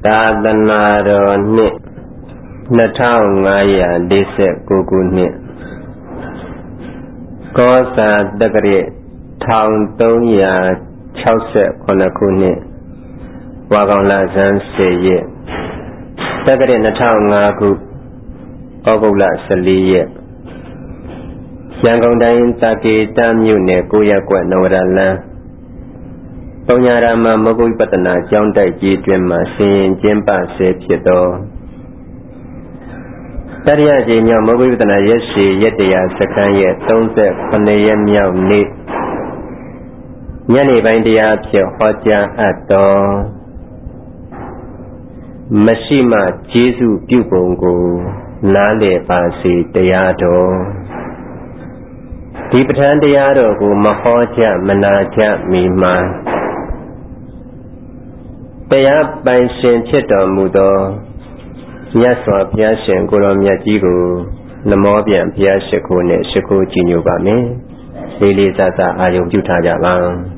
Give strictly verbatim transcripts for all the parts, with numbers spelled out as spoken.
သာသနာတော်နှစ်နှစ်ထောင်ငါးရာလေးဆယ်ကိုခုနှစ်ကောဇာတက္ကရာထောင်သုံးရာခြောက်ဆယ်ခုနှစ်ခုနှစ်ဝါကောင်လဆန်းဆယ်ရက်တက္ကရာနှစ်ထောင်ငါးခုဩဂုတ်လဆယ်လေးရက်ရန်ကုန်တိုင်းတာကေတမြို့နယ်ကိုရက်ကွက်နဝရလန်းပုံညာရမမဂ္ဂဝိပဿနာကျောင်းတိုက်ကြီးတွင်မှဆင်ရင်ကျင်းပဆဲဖြစ်သောတတိယကြိမ်မြောက်မဂ္ဂဝိပဿနာရက်ရှည်ရက်တရားစခန်းရဲ့သုံးဆယ်ခုနှစ်ရက်မြောက်နေ့ညနေပိုင်းတရားဖြင့်ဟောကြားအပ်သောမရှိမှကျေးဇူးပြုပုံကိုနားလည်ပါစေတရားတော်ဒီပဋ္ဌာန်းတရားတော်ကိုမဟောကြမနာကြမီမှာတရားပိုင်ရှင်ဖြစ်တော်မူသောမြတ်စွာဘုရားရှင်ကိုရောမြတ်ကြီးကိုနမောပြန်ဘုရားရှိခိုးနဲ့ရှိခိုးကြည်ညိုပါမယ်လေးလေးစားစားအာရုံပြုထားကြပါ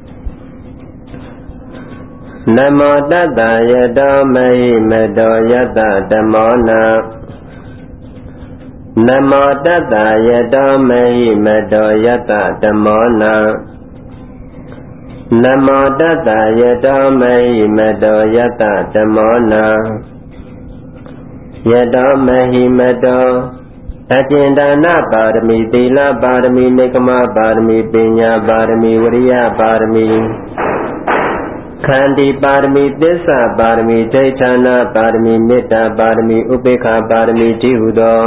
နမောတတ္တယတောမဟိမတောယတ္တဓမ္မောနာနမောတတ္တယတောမဟိမတောယတ္တဓမ္မောနာနမောတတ္တယတောမဟိမတောယတ္တဓမ္မောနာယတောမဟိမတောအကျဉ်ဒါနပါရမီသီလပါရမီနိက္ခမပါရမီပညာပါရမီဝိရိယပါရမီခန္တီပါရမီသစ္စာပါရမီဒိဋ္ဌာနာပါရမီမေတ္တာပါရမီဥပေက္ခပါရမီတည်းဟုသော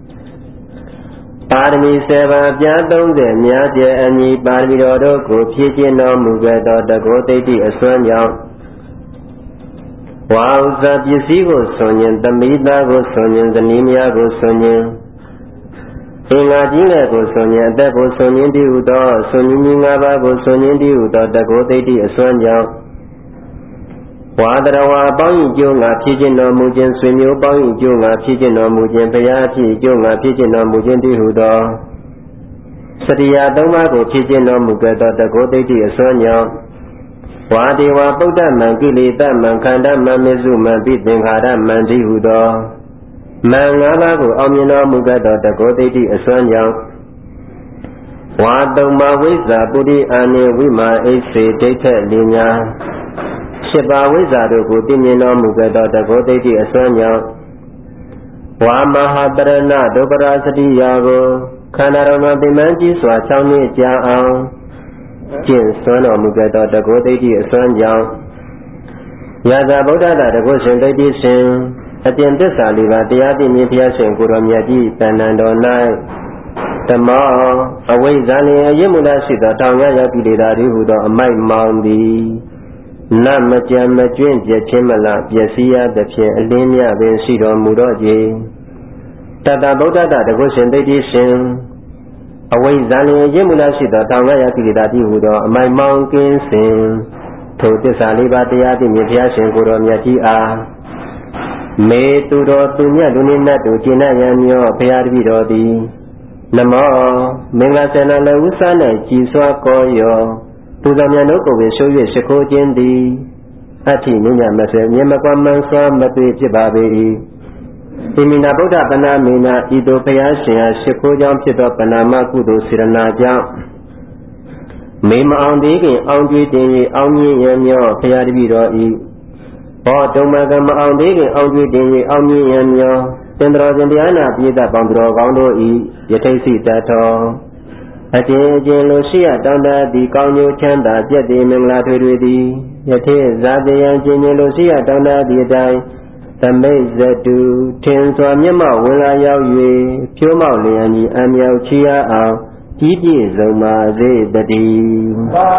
ပါရမီဆယ်ပါးပြားသုံးဆယ်များကျယ်အညီပါရမီတော်တို့ကိုဖြည့်ကျင့်တော်မူခဲ့သောတကောသိတ္တိအစွမ်းကြောင့်ဝါဥစ္စာပစ္စည်းကိုဆွန်ခြင်းသမီးသားကိုဆွန်ခြင်းဇနီးမယားကိုဆွန်ခြင်းအင်္ဂါကြီးငယ်ကိုဆွန်ခြင်းအသက်ကိုဆွန်ခြင်းတည်းဟုသောဆွန်ခြင်းကြီးငါးပါးကိုဆွန်ခြင်းတည်းဟုသောတကောသိတ္တိအစွမ်းကြောင့်ဝါတရဝါပေါင်းဤကျိုးငါဖြည့်ကျင့်တော်မူခြင်းဆွေမျိုးပေါင်းဤကျိုးငါဖြည့်ကျင့်တော်မူခြင်းဘုရားဖြည့်ကျိုးငါဖြည့်ကျင့်တော်မူခြင်းတည်းဟုသောစရိယာသုံးပါးကိုဖြည့်ကျင့်တော်မူခဲ့သောတကောသိတ္တိအစွမ်းကြောင့်ဝါဒေဝပုဒ္ဓမံကိလေသာမံခန္ဓာမံမေစုမံပိသင်္ခါရမံတည်းဟုသောမံငါးပါးကိုအောင်မြင်တော်မူခဲ့သောတကောသိတ္တိအစွမ်းကြောင့်ဝါတုံမဝိဇ္ဇာပုရိအာနိဝိမာအိစေဒိဋ္ဌလင်ညာရှစ်ပါးဝိဇ္ဇာတို့ကိုသိမြင်တော်မူခဲ့သောတကောသိတ္တိအစွမ်းကြောင့်ဝါမဟာတရဏဒုပရာစတိယာကိုခန္ဓာတော်မှာပင်ပန်းကြီးစွာ၆နှစ်ကြာအောင်ကျင့်စွမ်းတော်မူခဲ့သောတကောသိတ္တိအစွမ်းကြောင့်ယသာဗုဒ္ဓတာတကောရှင်ဒိဋ္ဌိရှင်အပြင်သစ္စာလေးပါးတရားသိမြင်ဘုရားရှင်ကိုရောမြတ်ကြီးတဏ္ဍတော်၌ဓမ္မောအဝိဇ္ဇာလျင်အယစ်မူလရှိသောတောင်ရရောက်ကိလေသာတွေဟူသောအမိုက်မောင်သည်နမကြံမကျွင့်ပြည့်ခြင်းမလားပျက်စီးရသဖြင့်အလင်းမြပင်ရှိတော်မူတော့ခြင်းတတဗုဒ္ဓတာတကုရှင်ဒိဋ္ဌိရှင်အဝိဇ္ဇာလျင်ရင့်မူလရှိသောတောင်ရရကိလေသာတိဟူသောအမိုက်မောင်ကင်းစင်ထိုသစ္စာလေးပါးတရားသိမြင်ဘုရားရှင်ကိုယ်တော်မြတ်ကြီးအားမေသူတော်သူမြတ်လူနေနတ်တို့ကျင့်ရန်မျောဘုရားတပည့်တော်သည်နမောမင်္ဂလာစေနာလည်းဥစား၌ကြည်စွာကောရောသူတော်မြတ်တို့ကိုယ်ပင်ရှု၍ရှိခိုးခြင်းသည်အဋ္ဌိမြညာမစေမြေမကွာမှန်စွာမသိဖြစ်ပါပေ၏ဣမိနာဗုဒ္ဓပနာမေနာဤသို့ဘုရားရှင်အားရှိခိုးကြောင်းဖြစ်သောပဏာမကုသိုလ်စေရနာကြောင့်မေမအောင်သေးခင်အောင်ကြွေးတင်၍အောင်မြင်ရမျောဘုရားတပည့်တော်၏ဘောတုံမကမအောင်သေးခင်အောင်ကြွေးတင်၍အောင်မြင်ရမျောသင်္တော်ရှင်တရားနာပိဋကပေါင်းတော်ကောင်းတို့၏ယထိတ်စိတတ်တော်အကျဉ်းအကျဉ်းလိုရှိရတောင်းတသည်ကောင်းကျိုးချမ်းသာပြည့်တည်မင်္ဂလာထွေထွေသည်ယထိဇာတိယံကျဉ်းကျဉ်းလိုရှိရတောင်းတသည်အတိုင်းသမိတ်ဇတုထင်စွာမျက်မှောက်ဝင်လာရောက်၍ဖြိုးမောက်လျင်ကြီးအမြောက်ချီရအောင်ကြီးပြည့်စုံပါစေတည်း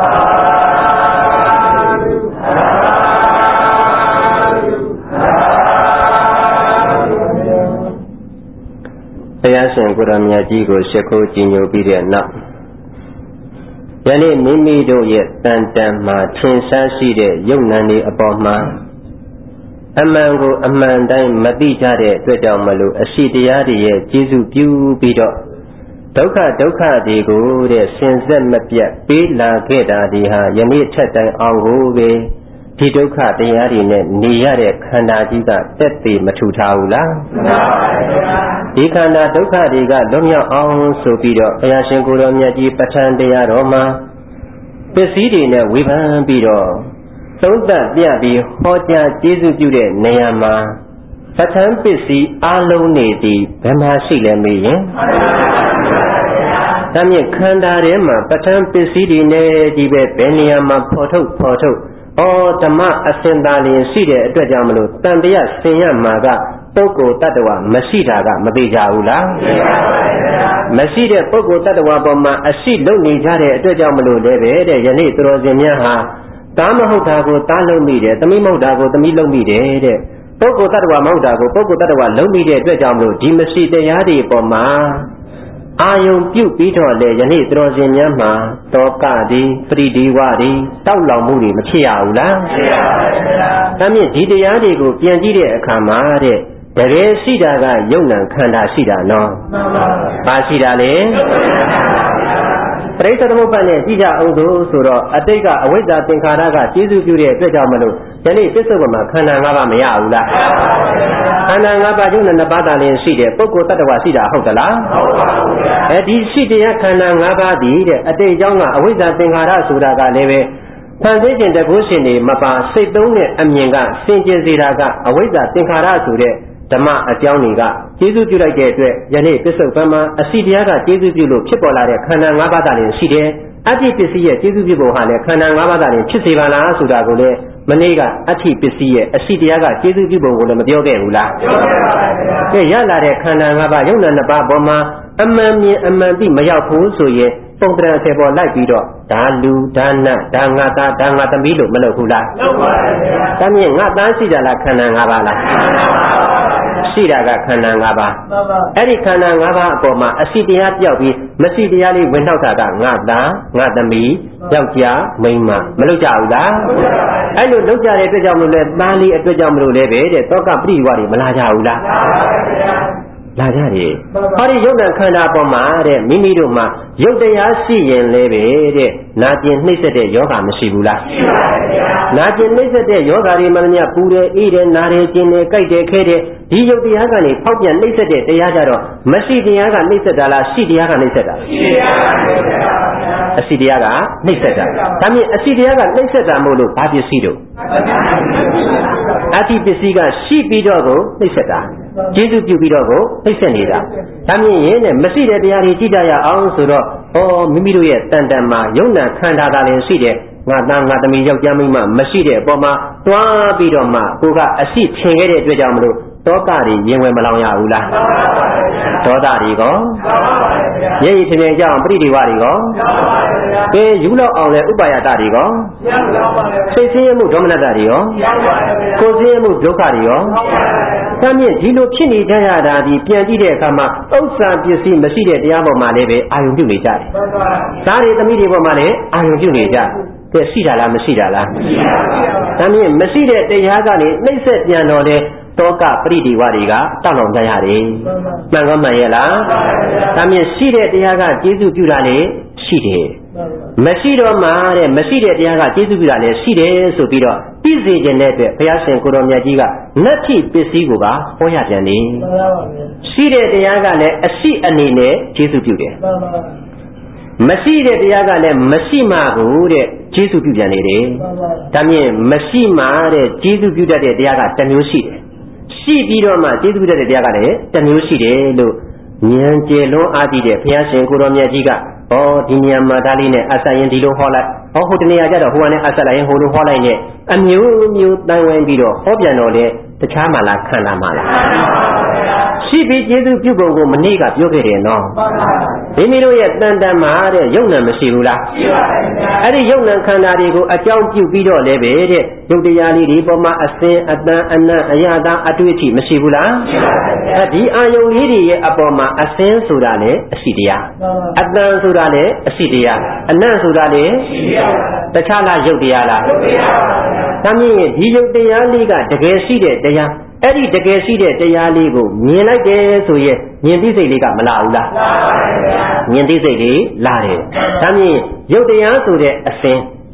ဘုရားရှင်ကိုယ်တော်မြတ်ကြီးကိုရှိခိုးကြည်ညိုပြီးတဲ့နောက်ယနေ့မိမိတို့ရဲ့တန်တန်မှာထင်ရှားရှိတဲ့ယုံ nant တွေအပေါ်မှာအမှန်ကိုအမှန်တိုင်းမသိကြတဲ့အတွက်ကြောင့်မလို့အရှိတရားတွေရဲ့ကျေးဇူးပြုပြီးတော့ဒုက္ခဒုက္ခတွေကိုတဲ့စင်ဆက်မပြတ်ပေးလာခဲ့တာဒီဟာယနေ့ထက်တိုင်အောင်ကိုပဲဒီဒုက္ခတရားတွေနဲ့နေရတဲ့ခန္ဓာကြီးကတက်သေးမထူထားဘူးလားမှန်ပါဗျာဒီခန္ဓာဒုက္ခတွေကလွတ်မြောက်အောင်ဆိုပြီးတော့ဘုရားရှင်ကိုယ်တော်မြတ်ကြီးပဋ္ဌာန်းတရားတော်မှာပစ္စည်းတွေနဲ့ဝေဖန်ပြီးတော့သုံးသပ်ပြပြီးဟောကြားကျေးဇူးပြုတဲ့နေရာမှာပဋ္ဌာန်းပစ္စည်းအလုံးနေသည်ဘယ်မှာရှိလဲမေးရင်ဒါမြင့်ခန္ဓာထဲမှာပဋ္ဌာန်းပစ္စည်းတွေနဲ့ဒီပဲဘယ်နေရာမှာဖော်ထုတ်ဖော်ထုတ်ဩဓမ္မအစင်သာလျင်ရှိတဲ့အတွက်ကြောင့်မလို့တန်တရားဆင်ရမှာကပုဂ္ဂိုလ်တ attva မရှိတာကမသိကြဘူးလားသိပါပါဘုရားမရှိတဲ့ပုဂ္ဂိုလ်တ attva ပေါ်မှာအရှိလုံနေကြတဲ့အတွက်ကြောင့်မလို့လည်းပဲတဲ့ယနေ့သူတော်စင်များဟာတားမဟုတ်တာကိုတားလုံမိတယ်သမီးမဟုတ်တာကိုသမီးလုံမိတယ်တဲ့ပုဂ္ဂိုလ်တ attva မဟုတ်တာကိုပုဂ္ဂိုလ်တ attva လုံမိတဲ့အတွက်ကြောင့်မလို့ဒီမရှိတရားတွေပေါ်မှာအာယုံပြုတ်ပြီးတော့လေယနေ့သူတော်စင်များမှာတောကသည်ပရိဒီဝသည်တောက်လောင်မှုတွေမဖြစ်ရဘူးလားဖြစ်ရပါဘူးဗျာဒါမြင့်ဒီတရားတွေကိုပြန်ကြည့်တဲ့အခါမှာတဲ့တကယ်ရှိတာကယုံ nant ခန္ဓာရှိတာနော်မှန်ပါဘူးဘာရှိတာလဲပရိစ္ဆေသမုပ္ပါဒ်နဲ့ကြည့်ကြအောင်ဆိုတော့အတိတ်ကအဝိဇ္ဇာသင်္ခါရကကျေစုပြုတဲ့အတွက်ကြောင့်မလို့ယနေ့ပစ္စုပ္ပန်မှာခန္ဓာ၅ပါးမရဘူးလားခန္ဓာ၅ပါးယုံ nant နှစ်ပါးသာလျှင်ရှိတယ်ပုဂ္ဂိုလ်တ attva ရှိတာဟုတ်သလားဟုတ်ပါဘူးဗျာအဲဒီရှိတဲ့ခန္ဓာ၅ပါးတည်းတဲ့အတိတ်အကြောင်းကအဝိဇ္ဇာသင်္ခါရဆိုတာကလည်းပဲဖန်ဆင်းခြင်းတကုရှင်တွေမပါစိတ်သုံးတဲ့အမြင်ကစင်ကြယ်စေတာကအဝိဇ္ဇာသင်္ခါရဆိုတဲ့ဓမ္မအကြောင်းတွေကကျေးဇူးပြုလိုက်တဲ့အတွက်ယနေ့ပစ္စုပ္ပန်မှာအစီတရားကကျေးဇူးပြုလို့ဖြစ်ပေါ်လာတဲ့ခန္ဓာ၅ပါးသာလျှင်ရှိတယ်အတ္တိပစ္စည်းရဲ့ကျေးဇူးပြုဖို့ဟာလည်းခန္ဓာ၅ပါးသာလျှင်ဖြစ်စေပါလားဆိုတာကိုလည်းမနေ့ကအတ္တိပစ္စည်းရဲ့အစီတရားကကျေးဇူးပြုဖို့ကိုလည်းမပြောခဲ့ဘူးလားပြောခဲ့ပါဗျာကဲရလာတဲ့ခန္ဓာ၅ပါးယုံ nant နှစ်ပါးပေါ်မှာအမှန်မြင်အမှန်သိမရောက်ဘူးဆိုရင်ပုံတရံဆယ်ပေါ်လိုက်ပြီးတော့ဒါလူဒါနဒါငါသားဒါငါသမီးလို့မလုပ်ဘူးလားလုပ်ပါဗျာဒါမြင်ငါသားရှိကြလားခန္ဓာ၅ပါးလားရှိတာကခန္ဓာ၅ပါးအဲ့ဒီခန္ဓာ၅ပါးအပေါ်မှာအစီတရားပြောက်ပြီးမရှိတရားလေးဝင်နှောက်တာကငါသားငါသမီးယောက်ျားမိန်းမမလုပ်ကြဘူးလားအဲ့လိုလုပ်ကြတဲ့အတွက်ကြောင့်မလို့လဲသားလေးအတွက်ကြောင့်မလို့လဲပဲတဲ့တောကပရိဝါတွေမလာကြဘူးလားလာကြတယ်ဟောဒီယုတ်တံခန္ဓာပေါ်မှာတဲ့မိမိတို့မှာယုတ်တရားရှိရင်လည်းပဲတဲ့နာကျင်နှိမ့်ဆက်တဲ့ယောဂမရှိဘူးလားရှိပါဗျာနာကျင်နှိမ့်ဆက်တဲ့ယောဂတွေမှလည်းပူတယ်အေးတယ်နာတယ်ကျင်တယ်ကြိုက်တယ်ခဲတယ်ဒီယုတ်တရားကနေဖောက်ပြန်နှိမ့်ဆက်တဲ့တရားကြတော့မရှိတရားကနှိမ့်ဆက်တာလားရှိတရားကနှိမ့်ဆက်တာရှိတရားကနှိမ့်ဆက်တာအရှိတရားကနှိမ့်ဆက်တာဒါမြင်အရှိတရားကနှိမ့်ဆက်တာမို့လို့ဘာပစ္စည်းတို့အတ္တိပစ္စည်းကရှိပြီးတော့ကိုနှိမ့်ဆက်တာကျေးဇူးပြုပြီးတော့ကိုနှိမ့်ဆက်နေတာဒါမြင်ရင်နဲ့မရှိတဲ့တရားတွေကြည့်ကြရအောင်ဆိုတော့ဩမိမိတို့ရဲ့တန်တန်မှာယုံ nant ခန္ဓာသာလျှင်ရှိတယ်ငါသားငါသမီးယောက်ျားမိန်းမမရှိတဲ့အပေါ်မှာတွားပြီးတော့မှကိုကအရှိထင်ခဲ့တဲ့အတွက်ကြောင့်မလို့တောကတွေရင်ဝင်မလောင်ရဘူးလားဒေါသတွေကောမျက်ရည်ထင်ထင်ကြအောင်ပရိဒီဝတွေကောကဲယူလောက်အောင်လဲဥပါယတတွေကောစိတ်ဆင်းရဲမှုဒေါမနတတွေရောကိုယ်ဆင်းရဲမှုဒုက္ခတွေရောဒါမြင့်ဒီလိုဖြစ်နေကြရတာဒီပြန်ကြည့်တဲ့အခါမှာဥစ္စာပစ္စည်းမရှိတဲ့တရားပေါ်မှာလည်းပဲအာယုံပြုနေကြတယ်သားတွေသမီးတွေပေါ်မှာလည်းအာယုံပြုနေကြကဲရှိတာလားမရှိတာလားမရှိပါဘူးဒါမြင့်မရှိတဲ့တရားကနေနှိမ့်ဆက်ပြန်တော့တယ်တောကပရိဒီဝတွေကတောက်လောင်ကြရတယ်မှန်ကောမှန်ရဲ့လားဒါမြင့်ရှိတဲ့တရားကကျေးဇူးပြုတာလေရှိတယ်မရှိတော့မှတဲ့မရှိတဲ့တရားကကျေးဇူးပြုတာလေရှိတယ်ဆိုပြီးတော့သိစေခြင်းတဲ့အတွက်ဘုရားရှင်ကိုတော်မြတ်ကြီးကနတ္ထိပစ္စည်းကိုပါဟောရပြန်တယ်ရှိတဲ့တရားကလည်းအရှိအနေနဲ့ကျေးဇူးပြုတယ်မရှိတဲ့တရားကလည်းမရှိမှကိုတဲ့ကျေးဇူးပြုပြန်နေတယ်ဒါမြင့်မရှိမှတဲ့ကျေးဇူးပြုတတ်တဲ့တရားကတစ်မျိုးရှိတယ်ရှိပြီးတော့မှကျေးဇူးပြုတတ်တဲ့တရားကလည်းတစ်မျိုးရှိတယ်လို့ဉာဏ်ကျယ်လွန်းအားကြီးတဲ့ဘုရားရှင်ကိုတော်မြတ်ကြီးကဩဒီဉာဏ်မှာဒါလေးနဲ့အဆက်ရင်ဒီလိုဟောလိုက်ဟောဟိုတနေရာကျတော့ဟိုကနေအဆက်လိုက်ရင်ဟိုလိုဟောလိုက်နဲ့အမျိုးမျိုးတန်ဝင်ပြီးတော့ဟောပြန်တော့လေတခြားမှလားခန္ဓာမှလားရှိပြီးကျေးဇူးပြုပုံကိုမနေ့ကပြောခဲ့တယ်နော်မိမိတို့ရဲ့တန်တန်မှာတဲ့ယုံ nant မရှိဘူးလားရှိပါပါဗျာအဲ့ဒီယုံ nant ခန္ဓာတွေကိုအကြောင်းပြုပြီးတော့လည်းပဲတဲ့ယုတ်တရားလေးတွေပေါ်မှာအစင်အတန်အနံ့အရာသားအတွေ့အထိမရှိဘူးလားရှိပါပါဗျာအဲဒီအာယုံလေးတွေရဲ့အပေါ်မှာအစင်ဆိုတာလည်းအရှိတရားအတန်ဆိုတာလည်းအရှိတရားအနံ့ဆိုတာလည်းရှိတရားတခြားလားယုတ်တရားလားယုတ်တရားပါဗျာဒါမြင်ဒီယုတ်တရားလေးကတကယ်ရှိတဲ့တရားအဲ့ဒီတကယ်ရှိတဲ့တရားလေးကိုမြင်လိုက်တယ်ဆိုရင်မြင်သိစိတ်လေးကမလာဘူးလားလာပါဗျာမြင်သိစိတ်လေးလာတယ်ဒါမြင်ရုပ်တရားဆိုတဲ့အစဉ်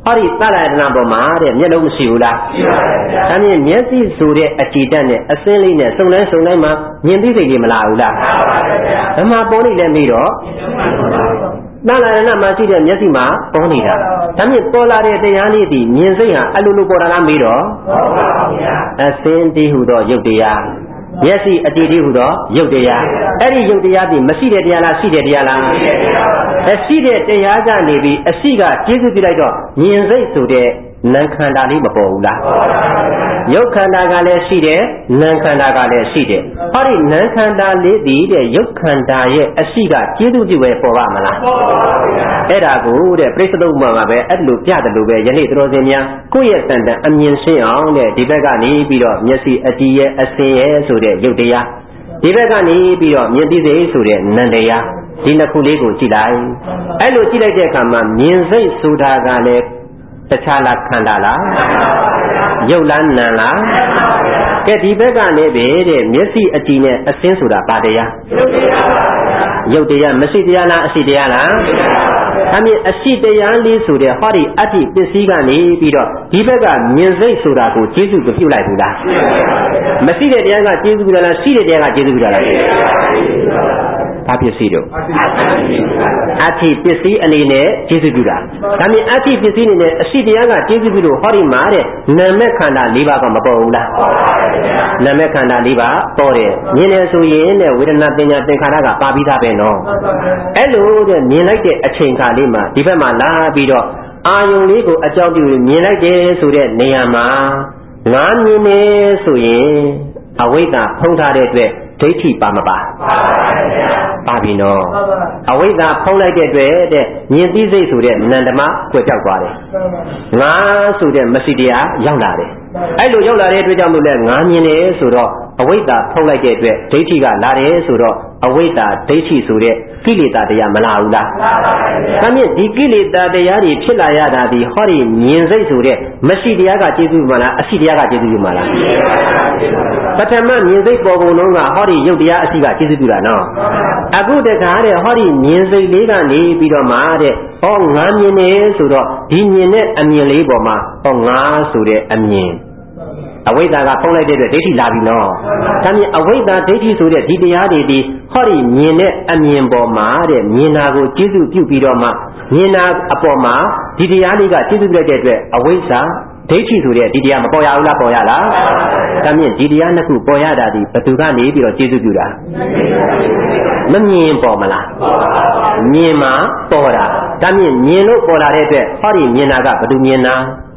ဟောဒီသလယတနာပေါ်မှာတဲ့မျက်လုံးမရှိဘူးလားရှိပါဗျာဒါမြင်မျက်စိဆိုတဲ့အကြည်တက်နဲ့အစင်းလေးနဲ့စုံတိုင်းစုံတိုင်းမှာမြင်သိစိတ်ကြီးမလာဘူးလားမှန်ပါဗျာဘယ်မှာပေါ်နေလဲပြီးတော့သလယတနာမှာရှိတဲ့မျက်စိမှာပေါ်နေတာဒါမြင်ပေါ်လာတဲ့တရားလေးဒီမြင်စိတ်ဟာအလိုလိုပေါ်လာလားပြီးတော့ဟုတ်ပါဗျာအစင်းတည်းဟူသောရုပ်တရားမျက်စိအတည်တည်းဟူသောရုပ်တရားအဲ့ဒီရုပ်တရားဒီမရှိတဲ့တရားလားရှိတဲ့တရားလားရှိတဲ့တရားပါအရှိတဲ့တရားကနေပြီးအရှိကကျေးဇူးပြုလိုက်တော့မြင်စိတ်ဆိုတဲ့နာမ်ခန္ဓာလေးမပေါ်ဘူးလားပေါ်ပါဘူးရုပ်ခန္ဓာကလည်းရှိတယ်နာမ်ခန္ဓာကလည်းရှိတယ်ဟောဒီနာမ်ခန္ဓာလေးဒီတဲ့ရုပ်ခန္ဓာရဲ့အရှိကကျေးဇူးပြုပဲပေါ်ပါမလားပေါ်ပါဘူးအဲ့ဒါကိုတဲ့ပြိဿသုတ်မှာပဲအဲ့လိုပြတယ်လို့ပဲယနေ့တော်စင်များကိုယ့်ရဲ့တန်တန်အမြင်ရှင်းအောင်တဲ့ဒီဘက်ကနေပြီးတော့မျက်စိအတည်ရဲ့အစင်ရဲ့ဆိုတဲ့ရုပ်တရားဒီဘက်ကနေပြီးတော့မြင်သိစိတ်ဆိုတဲ့နံတရားဒီနှစ်ခုလေးကိုကြည့်လိုက်အဲ့လိုကြည့်လိုက်တဲ့အခါမှာမြင်စိတ်ဆိုတာကလည်းတခြားလားခန္ဓာလားရုပ်လားနာမ်လားကဲဒီဘက်ကနေပဲတဲ့မျက်စိအကြည့်နဲ့အစင်းဆိုတာဘာတရားရုပ်တရားမရှိတရားလားအရှိတရားလားအမြင်အရှိတရားလေးဆိုတဲ့ဟောဒီအတ္တိပစ္စည်းကနေပြီးတော့ဒီဘက်ကမြင်စိတ်ဆိုတာကိုကျေးဇူးပြုလိုက်ဘူးလားမရှိတဲ့တရားကကျေးဇူးပြုတာလားရှိတဲ့တရားကကျေးဇူးပြုတာလားဘာပစ္စည်းတို့အတ္တိပစ္စည်းအနေနဲ့ကျေးဇူးပြုတာဒါမြင်အတ္တိပစ္စည်းအနေနဲ့အရှိတရားကကျေးဇူးပြုလို့ဟောဒီမှာတဲ့နာမခန္ဓာ၄ပါးကမပေါ်ဘူးလားနာမခန္ဓာ၄ပါးပေါ်တယ်မြင်တယ်ဆိုရင်တဲ့ဝေဒနာပညာသင်္ခါရကပါပြီးသားပဲနော်အဲ့လိုတဲ့မြင်လိုက်တဲ့အချိန်ခါလေးမှာဒီဘက်မှာလာပြီးတော့အာယုံလေးကိုအကြောင်းပြုမြင်လိုက်တယ်ဆိုတဲ့နေရာမှာငါမြင်နေဆိုရင်အဝိဇ္ဇာဖုံးထားတဲ့အတွက်ဒိဋ္ဌိပါမပါပါပါပြီနော်အဝိဇ္ဇာဖုံးလိုက်တဲ့အတွက်တဲ့မြင်သိစိတ်ဆိုတဲ့နန္ဓမကွယ်ပြောက်သွားတယ်ငါဆိုတဲ့မရှိတရားရောက်လာတယ်အဲ့လိုရောက်လာတဲ့အတွက်ကြောင့်မို့လဲငါမြင်တယ်ဆိုတော့အဝိဇ္ဇာဖုံးလိုက်တဲ့အတွက်ဒိဋ္ဌိကလာတယ်ဆိုတော့အဝိဇ္ဇာဒိဋ္ဌိဆိုတဲ့ကိလေသာတရားမလာဘူးလားလာပါဘူးဒါမြင့်ဒီကိလေသာတရားတွေဖြစ်လာရတာဒီဟောဒီမြင်စိတ်ဆိုတဲ့မရှိတရားကကျေးဇူးပြုမှာလားအရှိတရားကကျေးဇူးပြုမှာလားပထမမြင်စိတ်ပေါ်ကုန်လုံးကဟောဒီရုပ်တရားအရှိကကျေးဇူးပြုတာနော်အခုတခါတဲ့ဟောဒီမြင်စိတ်လေးကနေပြီးတော့မှတဲ့ဟောငါမြင်နေဆိုတော့ဒီမြင်တဲ့အမြင်လေးပေါ်မှာဟောငါဆိုတဲ့အမြင်အဝိဇ္ဇာကဖုံးလိုက်တဲ့အတွက်ဒိဋ္ဌိလာပြီနော်ဒါမြင်အဝိဇ္ဇာဒိဋ္ဌိဆိုတဲ့ဒီတရားတွေဒီဟောဒီမြင်တဲ့အမြင်ပေါ်မှာတဲ့မြင်တာကိုကျေးဇူးပြုပြီးတော့မှမြင်တာအပေါ်မှာဒီတရားလေးကကျေးဇူးပြုလိုက်တဲ့အတွက်အဝိဇ္ဇာဒိဋ္ဌိဆိုတဲ့ဒီတရားမပေါ်ရဘူးလားပေါ်ရလားဒါမြင်ဒီတရားနှစ်ခုပေါ်ရတာဒီဘယ်သူကနေပြီးတော့ကျေးဇူးပြုတာမမြင်ပေါ်မလားမြင်မှာပေါ်တာဒါမြင်မြင်လို့ပေါ်လာတဲ့အတွက်ဟောဒီမြင်တာကဘယ်သူမြင်တာ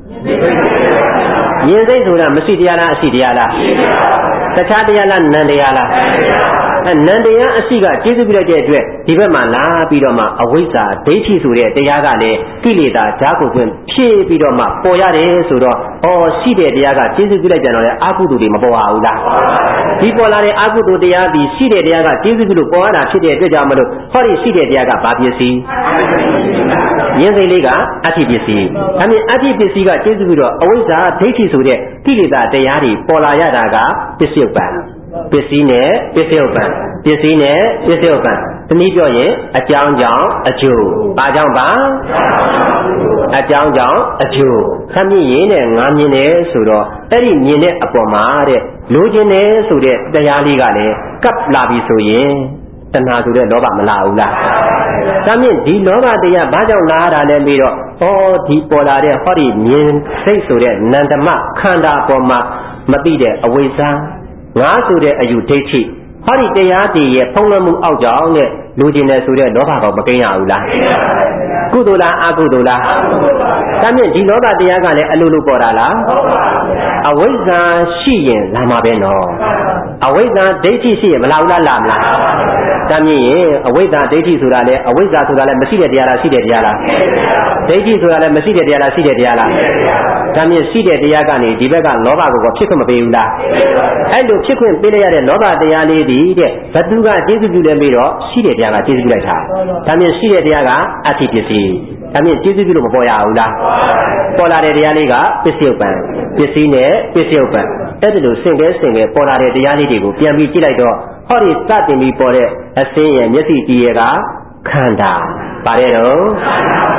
မြင်စိတ်ဆိုတာမရှိတရားလားအရှိတရားလားတခြားတရားလားနံတရားလားအဲနံတရားအရှိကကျေးဇူးပြုလိုက်တဲ့အတွက်ဒီဘက်မှာလာပြီးတော့မှအဝိဇ္ဇာဒိဋ္ဌိဆိုတဲ့တရားကလည်းကိလေသာဓာတ်ကိုဖြည့်ပြီးတော့မှပေါ်ရတယ်ဆိုတော့ဩရှိတဲ့တရားကကျေးဇူးပြုလိုက်ကြတော့လေအာဟုတုတွေမပေါ်ပါဘူးလားဒီပေါ်လာတဲ့အာဟုတုတရားဒီရှိတဲ့တရားကကျေးဇူးပြုလို့ပေါ်ရတာဖြစ်တဲ့အတွက်ကြောင့်မလို့ဟောဒီရှိတဲ့တရားကဘာပစ္စည်းမြင်စိတ်လေးကအတ္တိပစ္စည်းဒါမြင်အတ္တိပစ္စည်းကကျေးဇူးပြုတော့အဝိဇ္ဇာဒိဋ္ဌိဆိုတဲ့ကိလေသာတရားတွေပေါ်လာရတာကပစ္စယုပ္ပံပစ္စည်းနဲ့ပစ္စယုပ္ပံပစ္စည်းနဲ့ပစ္စယုပ္ပံတနည်းပြောရင်အကြောင်းကြောင့်အကျိုးဘာကြောင့်ပါအကြောင်းကြောင့်အကျိုးသမြင်ရင်နဲ့ငါမြင်တယ်ဆိုတော့အဲ့ဒီမြင်တဲ့အပေါ်မှာတဲ့လိုချင်တယ်ဆိုတဲ့တရားလေးကလည်းကပ်လာပြီဆိုရင်တဏှာဆိုတဲ့လောဘမလာဘူးလားဒါမြင့်ဒီလောဘတရားဘာကြောင့်လာတာလဲပြီးတော့ဟောဒီပေါ်လာတဲ့ဟောဒီမြင်စိတ်ဆိုတဲ့နန္ဓမခန္ဓာပေါ်မှာမသိတဲ့အဝိဇ္ဇာငါဆိုတဲ့အယူဒိဋ္ဌိဟောဒီတရားတည်ရဲ့ဖုံးလွှမ်းမှုအောက်ကြောင့်နဲ့လူကျင်တယ်ဆိုတဲ့လောဘကောင်မကိန်းရဘူးလားကုသိုလ်လားအကုသိုလ်လားဒါမြင့်ဒီလောဘတရားကလည်းအလိုလိုပေါ်တာလားအဝိဇ္ဇာရှိရင်လာမှာပဲနော်အဝိဇ္ဇာဒိဋ္ဌိရှိရင်မလာဘူးလားလာမလားဒါမြင့်ရင်အဝိဇ္ဇာဒိဋ္ဌိဆိုတာလည်းအဝိဇ္ဇာဆိုတာလည်းမရှိတဲ့တရားလားရှိတဲ့တရားလားဒိဋ္ဌိဆိုတာလည်းမရှိတဲ့တရားလားရှိတဲ့တရားလားဒါမြင့်ရှိတဲ့တရားကနေဒီဘက်ကလောဘကိုဖြစ်ခွင့်မပေးဘူးလားအဲ့လိုဖြစ်ခွင့်ပေးလိုက်ရတဲ့လောဘတရားလေးဒီတဲ့ဘသူကကျေးဇူးပြုလဲပြီးတော့ရှိတဲ့တရားကကျေးဇူးပြုလိုက်တာဒါမြင့်ရှိတဲ့တရားကအတ္တိပစ္စည်းဒါမြင့်ကျေးဇူးပြုလို့မပေါ်ရဘူးလားပေါ်လာတဲ့တရားလေးကပစ္စယုပ္ပံပစ္စည်းနဲ့ပစ္စယုပ္ပံအဲ့ဒီလိုစင်ကဲစင်ကဲပေါ်လာတဲ့တရားလေးတွေကိုပြန်ပြီးကြည့်လိုက်တော့ဟောဒီစတင်ပြီးပေါ်တဲ့အစင်းရဲ့မျက်စိကြည့်ရကခန္ဓာပါတယ်တော့က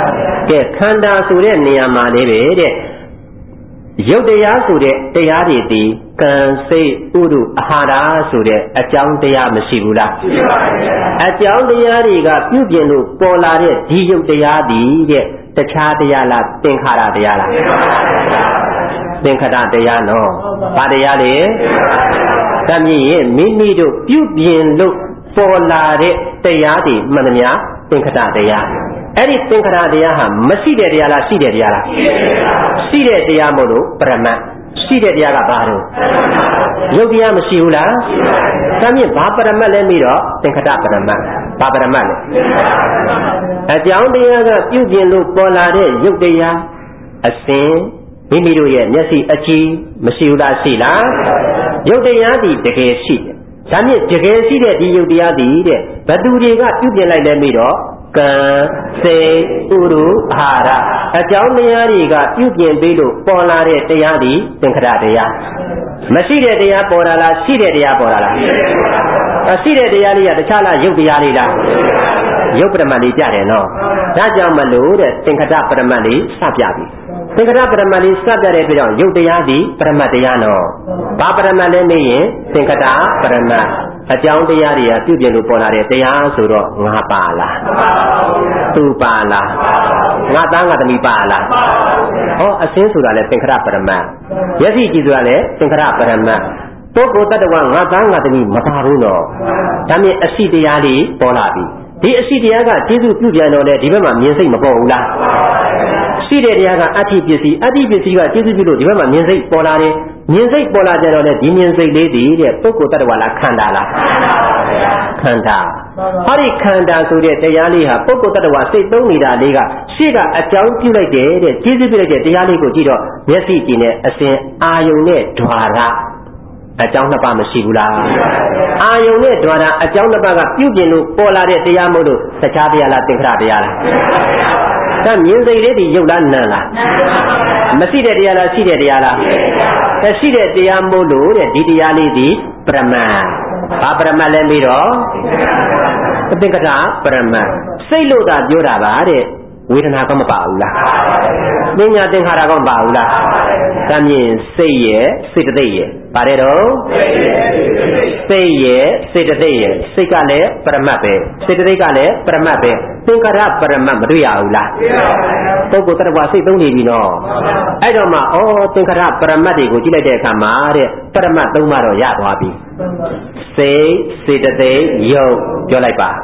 ကဲခန္ဓာဆိုတဲ့နေရာမှာလေးပဲတဲ့ရုပ်တရားဆိုတဲ့တရားတွေဒီကံစိတ်ဥဒုအာဟာရဆိုတဲ့အကြောင်းတရားမရှိဘူးလားရှိပါပါအကြောင်းတရားတွေကပြုပြင်လို့ပေါ်လာတဲ့ဒီရုပ်တရားဒီတဲ့တခြားတရားလားသင်္ခါရတရားလားသင်္ခါရတရားနော်ဘာတရားလဲတမင်းရဲ့မိမိတို့ပြုပြင်လို့ပေါ်လာတဲ့တရားတွေမှန်သမျှသင်္ခါရတရားအဲ့ဒီသင်္ခါရတရားဟာမရှိတဲ့တရားလားရှိတဲ့တရားလားရှိတဲ့တရားမို့လို့ပရမတ်ရှိတဲ့တရားကဘာလို့ရုပ်တရားမရှိဘူးလားတမင်းဘာပရမတ်လဲပြီးတော့သင်္ခါရပရမတ်ဘာပရမတ်လဲအကြောင်းတရားကပြုပြင်လို့ပေါ်လာတဲ့ရုပ်တရားအစဉ်မိမိတို့ရဲ့မျက်စိအကြည့်မရှိဘူးလားရှိလားရုပ်တရားဒီတကယ်ရှိတယ်ဒါမြင့်တကယ်ရှိတဲ့ဒီရုပ်တရားဒီတဲ့ဘသူတွေကပြုပြင်လိုက်လဲပြီးတော့ကံစေဥရုအာဟာရအကြောင်းတရားတွေကပြုပြင်ပြီးလို့ပေါ်လာတဲ့တရားဒီသင်္ခါရတရားမရှိတဲ့တရားပေါ်လာလားရှိတဲ့တရားပေါ်လာလားရှိတဲ့တရားလေးကတခြားလားရုပ်တရားလေးလားရုပ်ပရမတ်လေးပြတယ်နော်ဒါကြောင့်မလို့တဲ့သင်္ခါရပရမတ်လေးစပြပြီသင်္ခါရပရမတ်လေးစပြတဲ့ပြီးတော့ရုပ်တရားဒီပရမတ်တရားနော်ဘာပရမတ်လဲမေးရင်သင်္ခါရပရမတ်အကြောင်းတရားတွေကပြုပြင်လို့ပေါ်လာတဲ့တရားဆိုတော့ငါပါလားမပါဘူးသူပါလားငါသားငါသမီးပါလားဟောအစင်းဆိုတာလဲသင်္ခါရပရမတ်မျက်စိကြည့်ဆိုတာလဲသင်္ခါရပရမတ်ပုဂ္ဂိုလ်တ attva ငါသားငါသမီးမပါဘူးနော်ဒါမြင်အရှိတရားလေးပေါ်လာပြီဒီအရှိတရားကကျေစုပြုပြန်တော့လေဒီဘက်မှာမြင်စိတ်မပေါ်ဘူးလားရှိတဲ့တရားကအဋ္ဌိပစ္စည်းအဋ္ဌိပစ္စည်းကကျေစုပြုလို့ဒီဘက်မှာမြင်စိတ်ပေါ်လာတယ်မြင်စိတ်ပေါ်လာကြတော့လေဒီမြင်စိတ်လေးတည်းတဲ့ပုဂ္ဂိုလ်တ attva လားခန္ဓာလားခန္ဓာဟောဒီခန္ဓာဆိုတဲ့တရားလေးဟာပုဂ္ဂိုလ်တ attva စိတ်သုံးနေတာလေးကရှေ့ကအကြောင်းပြုလိုက်တယ်တဲ့ကျေစုပြုလိုက်တဲ့တရားလေးကိုကြည့်တော့မျက်စိကြည့်နေအစဉ်အာယုန်နဲ့ द्वार အကြောင်းနှစ်ပါးမရှိဘူးလားအာယုန်နဲ့ द्वार အကြောင်းနှစ်ပါးကပြုပြင်လို့ပေါ်လာတဲ့တရားမို့လို့တခြားတရားလားသင်္ခါရတရားလားဒါမြင်စိတ်လေးဒီရုပ်လားနာမ်လားမရှိတဲ့တရားလားရှိတဲ့တရားလားရှိတဲ့တရားမို့လို့တဲ့ဒီတရားလေးဒီပရမတ်ဘာပရမတ်လဲပြီးတော့သင်္ခါရပရမတ်စိတ်လို့သာပြောတာပါတဲ့ဝေဒနာကမပါဘူးလားပညာသင်္ခါရကမပါဘူးလားဒါမြင်စိတ်ရဲ့စေတသိက်ရဲ့ပါတယ်တော့စိတ်ရဲ့စေတသိက်ရဲ့စိတ်ကလည်းပရမတ်ပဲစေတသိက်ကလည်းပရမတ်ပဲသင်္ခါရပရမတ်မတွေ့ရဘူးလားပုဂ္ဂိုလ်တ attva စိတ်သုံးနေပြီနော်အဲ့တော့မှဩသင်္ခါရပရမတ်တွေကိုကြည့်လိုက်တဲ့အခါမှာတဲ့ပရမတ်သုံးပါတော့ရသွားပြီစိတ်စေတသိက်ယုတ်ပြောလိုက်ပါ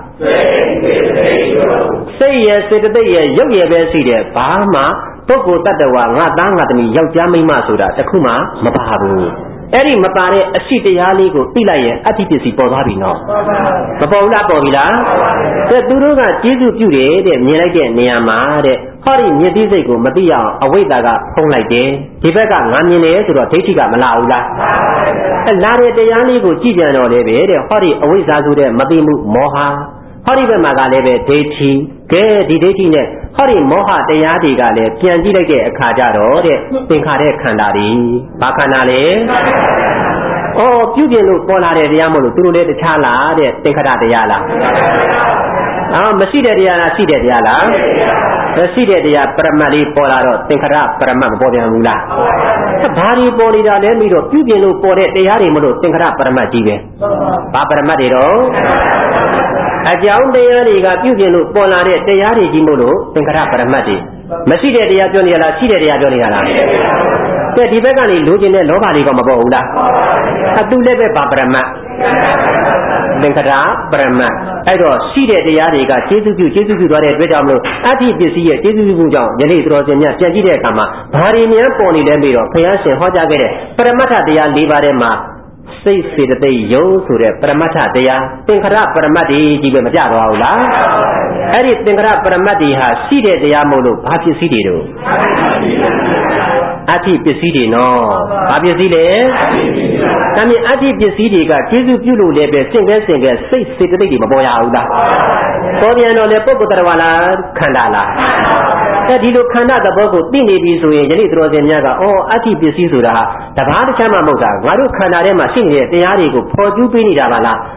စိတ်ရဲ့စေတသိက်ရဲ့ယုတ်ရဲ့ပဲရှိတယ်ဘာမှပုဂ္ဂိုလ်တ attva ငါသားငါသမီးယောက်ျားမိန်းမဆိုတာတခုမှမပါဘူးအဲ့ဒီမပါတဲ့အရှိတရားလေးကိုသိလိုက်ရင်အဋ္ဌိပစ္စည်းပေါ်သွားပြီနော်မပေါ်ဘူးလားပေါ်ပြီလားတဲ့သူတို့ကကျေးဇူးပြုတယ်တဲ့မြင်လိုက်တဲ့နေရာမှာတဲ့ဟောဒီမြစ်တိစိတ်ကိုမသိအောင်အဝိဇ္ဇာကဖုံးလိုက်တယ်ဒီဘက်ကငါမြင်တယ်ဆိုတော့ဒိဋ္ဌိကမလာဘူးလားအဲလာတဲ့တရားလေးကိုကြည့်ပြန်တော့လေပဲတဲ့ဟောဒီအဝိဇ္ဇာဆိုတဲ့မသိမှုမောဟဟောဒီဘက်မှာကလည်းပဲဒိဋ္ဌိကဲဒီဒိဋ္ဌိနဲ့ဟောဒီမောဟတရားတွေကလည်းပြန်ကြည့်လိုက်တဲ့အခါကျတော့တဲ့သင်္ခါရခန္ဓာတွေဘာခန္ဓာလဲဩပြုပြင်လို့ပေါ်လာတဲ့တရားမို့လို့သူတို့လည်းတခြားလားတဲ့သင်္ခါရတရားလားအော်မရှိတဲ့တရားလားရှိတဲ့တရားလားမရှိတဲ့တရားပရမတ်လေးပေါ်လာတော့သင်္ခါရပရမတ်မပေါ်ပြန်ဘူးလားဘာတွေပေါ်နေတာလဲပြီးတော့ပြုပြင်လို့ပေါ်တဲ့တရားတွေမလို့သင်္ခါရပရမတ်ကြီးပဲဘာပရမတ်တွေတော့အကြောင်းတရားတွေကပြုပြင်လို့ပေါ်လာတဲ့တရားတွေကြီးမို့လို့သင်္ခါရပရမတ်တွေမရှိတဲ့တရားပြောနေရလားရှိတဲ့တရားပြောနေတာလားကဲဒီဘက်ကနေလိုချင်တဲ့လောဘတွေကမပေါ်ဘူးလားအတူလည်းပဲဘာပရမတ်သင်္ခါရပရမတ်အဲ့တော့ရှိတဲ့တရားတွေကကျေးဇူးပြုကျေးဇူးပြုသွားတဲ့အတွက်ကြောင့်မလို့အဋ္ဌိပစ္စည်းရဲ့ကျေးဇူးပြုမှုကြောင့်ယနေ့တော်ရှင်များပြန်ကြည့်တဲ့အခါမှာဘာတွေများပေါ်နေလဲပြီးတော့ဘုရားရှင်ဟောကြားခဲ့တဲ့ပရမတ္ထတရား၄ပါးထဲမှာစိတ်စေတသိက်ယုံဆိုတဲ့ပရမတ္ထတရားသင်္ခါရပရမတ်ဒီကြီးပဲမကြသွားဘူးလားအဲ့ဒီသင်္ခါရပရမတ်ဒီဟာရှိတဲ့တရားမို့လို့ဘာပစ္စည်းတွေတို့အဋ္ဌိပစ္စည်းတွေနော်ဘာပစ္စည်းလဲဒါမြင်အဋ္ဌိပစ္စည်းတွေကကျေစုပြုလို့လည်းပဲစင်ကဲစင်ကဲစိတ်စေတသိက်တွေမပေါ်ရဘူးလားပေါ်ပြန်တော့လေပုဂ္ဂိုလ်တ attva လားခန္ဓာလားအဲဒီလိုခန္ဓာသဘောကိုသိနေပြီဆိုရင်ယနေ့တော်စင်များကအော်အဋ္ဌိပစ္စည်းဆိုတာဟာတဘာတခြားမှမဟုတ်တာငါတို့ခန္ဓာထဲမှာရှိနေတဲ့တရားတွေကိုဖော်ကျူးပေးနေတာပါလား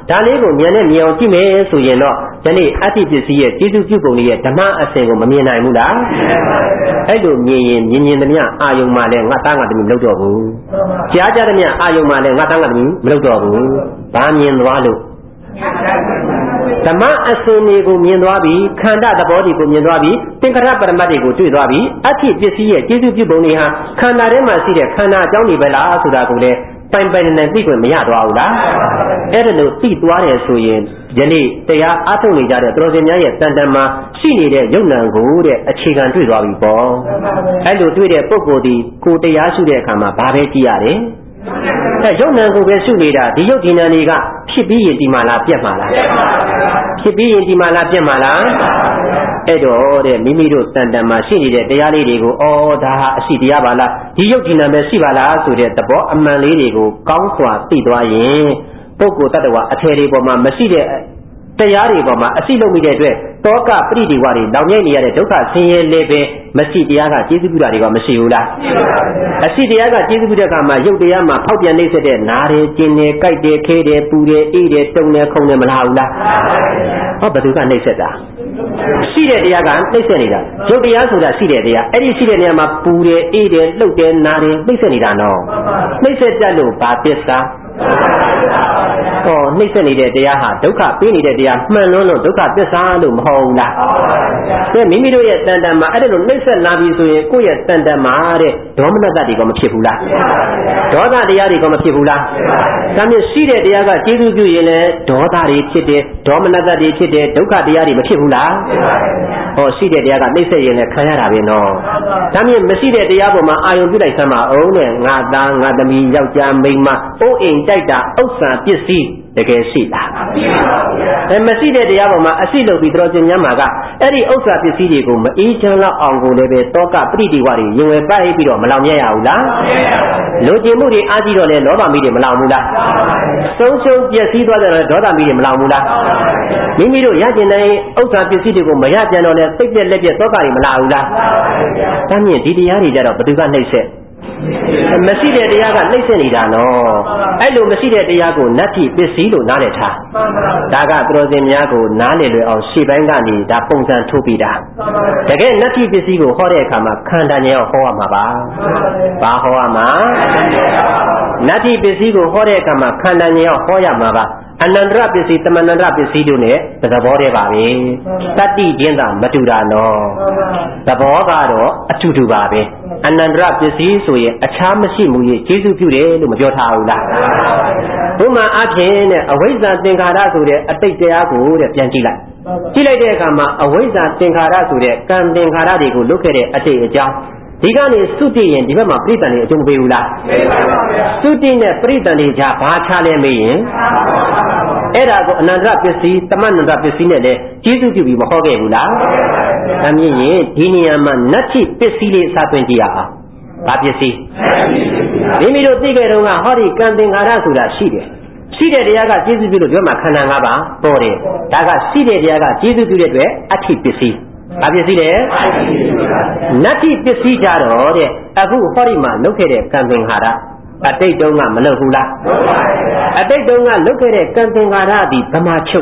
ဒါလေးကိုဉာဏ်နဲ့မြင်အောင်ကြည့်မယ်ဆိုရင်တော့ဒီနေ့အတ္တိပစ္စည်းရဲ့ကျေစုပြုပုံတွေရဲ့ဓမ္မအစဉ်ကိုမမြင်နိုင်ဘူးလားအဲ့လိုမြင်ရင်မြင်မြင်သမျှအာယုံမှလည်းငါသားငါသမီးမလုပ်တော့ဘူးကြားကြသမျှအာယုံမှလည်းငါသားငါသမီးမလုပ်တော့ဘူးဘာမြင်သွားလို့ဓမ္မအစဉ်တွေကိုမြင်သွားပြီးခန္ဓာသဘောတွေကိုမြင်သွားပြီးသင်္ခါရပရမတ်တွေကိုတွေ့သွားပြီးအတ္တိပစ္စည်းရဲ့ကျေစုပြုပုံတွေဟာခန္ဓာထဲမှာရှိတဲ့ခန္ဓာအကြောင်းတွေပဲလားဆိုတာကိုလည်းပိုင်ပိုင်နဲ့သိခွင့်မရသွားဘူးလားအဲ့ဒါလို့သိသွားတယ်ဆိုရင်ယနေ့တရားအားထုတ်နေကြတဲ့တော်စင်များရဲ့တန်တန်မှာရှိနေတဲ့ယုံနံကိုတဲ့အခြေခံတွေ့သွားပြီပေါ့အဲ့လိုတွေ့တဲ့ပုဂ္ဂိုလ်ဒီကိုတရားရှုတဲ့အခါမှာဘာပဲကြည့်ရတယ်အဲယုံနံကိုပဲရှုနေတာဒီယုတ်ဒီနံတွေကဖြစ်ပြီးရင်ဒီမှာလားပြတ်မှာလားဖြစ်ပြီးရင်ဒီမှာလားပြတ်မှာလားအဲ့တော့တဲ့မိမိတို့တန်တန်မှာရှိနေတဲ့တရားလေးတွေကိုဩဒါဟာအရှိတရားပါလားဒီယုတ်ဒီနံပဲရှိပါလားဆိုတဲ့သဘောအမှန်လေးတွေကိုကောင်းစွာသိသွားရင်ပုဂ္ဂိုလ်တ attva အထည်တွေပေါ်မှာမရှိတဲ့တရားတွေပေါ်မှာအရှိလုံးမိတဲ့အတွက်တောကပရိဒီဝါတွေတောင်းမြိုက်နေရတဲ့ဒုက္ခဆင်းရဲလည်းပဲမရှိတရားကကျေးဇူးပြုတာတွေကမရှိဘူးလားအရှိတရားကကျေးဇူးပြုတဲ့အခါမှာရုပ်တရားမှာဖောက်ပြန်နှိမ့်ဆက်တဲ့နားတယ်ကျင်တယ်ကြိုက်တယ်ခဲတယ်ပူတယ်အေးတယ်တုံတယ်ခုန်တယ်မလားဘူးလားဟောဘယ်သူကနှိမ့်ဆက်တာရှိတဲ့တရားကနှိမ့်ဆက်နေတာရုပ်တရားဆိုတာရှိတဲ့တရားအဲ့ဒီရှိတဲ့နေရာမှာပူတယ်အေးတယ်လှုပ်တယ်နားတယ်နှိမ့်ဆက်နေတာနော်နှိမ့်ဆက်တတ်လို့ဘာပစ္စည်းဟောနှိမ့်ဆက်နေတဲ့တရားဟာဒုက္ခပေးနေတဲ့တရားမှန်လွန်းလို့ဒုက္ခပစ္စည်းလို့မဟုတ်ဘူးလားဒါမိမိတို့ရဲ့တန်တန်မှာအဲ့ဒါလိုနှိမ့်ဆက်လာပြီဆိုရင်ကိုယ့်ရဲ့တန်တန်မှာတဲ့ဒေါမနတတွေကမဖြစ်ဘူးလားဒေါသတရားတွေကမဖြစ်ဘူးလားဒါမျိုးရှိတဲ့တရားကကျေးဇူးပြုရင်လည်းဒေါသတွေဖြစ်တယ်ဒေါမနတတွေဖြစ်တယ်ဒုက္ခတရားတွေမဖြစ်ဘူးလားဟောရှိတဲ့တရားကနှိမ့်ဆက်ရင်လည်းခံရတာပဲနော်ဒါမျိုးမရှိတဲ့တရားပေါ်မှာအာယုံပြုလိုက်စမ်းပါအောင်တဲ့ငါသားငါသမီးယောက်ျားမိန်းမအိုးအိမ်တိုက်တာဥစ္စာပစ္စည်းတကယ်ရှိလားအဲမရှိတဲ့တရားပေါ်မှာအရှိလုပ်ပြီးတော်ကျင်များမှာကအဲ့ဒီဥစ္စာပစ္စည်းတွေကိုမအေးချမ်းလောက်အောင်ကိုလည်းပဲတောကပရိဒီဝါတွေရင်ဝယ်ပိုက်ပြီးတော့မလောင်မြဲရဘူးလားလိုချင်မှုတွေအားကြီးတော့လေလောဘမီးတွေမလောင်ဘူးလားဆုံးရှုံးပျက်စီးသွားတဲ့ဒေါသမီးတွေမလောင်ဘူးလားမိမိတို့ရကျင်တဲ့ဥစ္စာပစ္စည်းတွေကိုမရကြတော့လေစိတ်ပြက်လက်ပြက်တောကတွေမလာဘူးလားဒါမြင်ဒီတရားတွေကြတော့ဘယ်သူကနှိမ့်ဆက်မရှိတဲ့တရားကနှိမ့်ဆက်နေတာနော်အဲ့လိုမရှိတဲ့တရားကိုနတ္တိပစ္စည်းလို့နားလည်ထားဒါကသူတော်စင်များကိုနားလည်လွယ်အောင်ရှေ့ပိုင်းကနေဒါပုံစံထုတ်ပြီးတာတကယ်နတ္တိပစ္စည်းကိုဟောတဲ့အခါမှာခန္ဓာဉာဏ်ကိုဟောရမှာပါဘာဟောရမှာနတ္တိပစ္စည်းကိုဟောတဲ့အခါမှာခန္ဓာဉာဏ်ကိုဟောရမှာပါအနန္တရပစ္စည်းတမနန္တရပစ္စည်းတို့ ਨੇ သဘောတည်းပါပဲတတ္တိချင်းသာမတူတာနော်သဘောကတော့အတူတူပါပဲအနန္တရပစ္စည်းဆိုရင်အခြားမရှိမှုရဲ့ကျေစုပြုတယ်လို့မပြောထားဘူးလားဘုမှအဖြစ်နဲ့အဝိဇ္ဇာသင်္ခါရဆိုတဲ့အတိတ်တရားကိုတဲ့ပြန်ကြည့်လိုက်ကြည့်လိုက်တဲ့အခါမှာအဝိဇ္ဇာသင်္ခါရဆိုတဲ့ကံသင်္ခါရတွေကိုလွတ်ခဲ့တဲ့အတိတ်အကြောင်းဒီကနေသုတိရင်ဒီဘက်မှာပြိတ္တန်တွေအကျုံးမပေးဘူးလားပေးပါပါဗျာသုတိနဲ့ပြိတ္တန်တွေကြားဘာခြားလဲမေးရင်အဲ့ဒါကိုအနန္တရပစ္စည်းတမန္တရပစ္စည်းနဲ့လည်းကျေးဇူးပြုပြီးမဟောခဲ့ဘူးလားဒါမြင်ရင်ဒီနေရာမှာနတ္ထိပစ္စည်းလေးအစားသွင်းကြည့်ရအောင်ဘာပစ္စည်းမိမိတို့သိခဲ့တော့ကဟောဒီကံသင်္ခါရဆိုတာရှိတယ်ရှိတဲ့တရားကကျေးဇူးပြုလို့ပြောမှခန္ဓာ၅ပါးပေါ်တယ်ဒါကရှိတဲ့တရားကကျေးဇူးပြုတဲ့အတွက်အဋ္ဌိပစ္စည်းဘာပစ္စည်းလဲနတ္ထိပစ္စည်းကြတော့တဲ့အခုဟောဒီမှာလုပ်ခဲ့တဲ့ကံသင်္ခါရအတိတ်တုန်းကမလုပ်ဘူးလားလုပ်ပါရဲ့အတိတ်တုန်းကလုပ်ခဲ့တဲ့ကံသင်္ခါရဒီဗမာချုပ်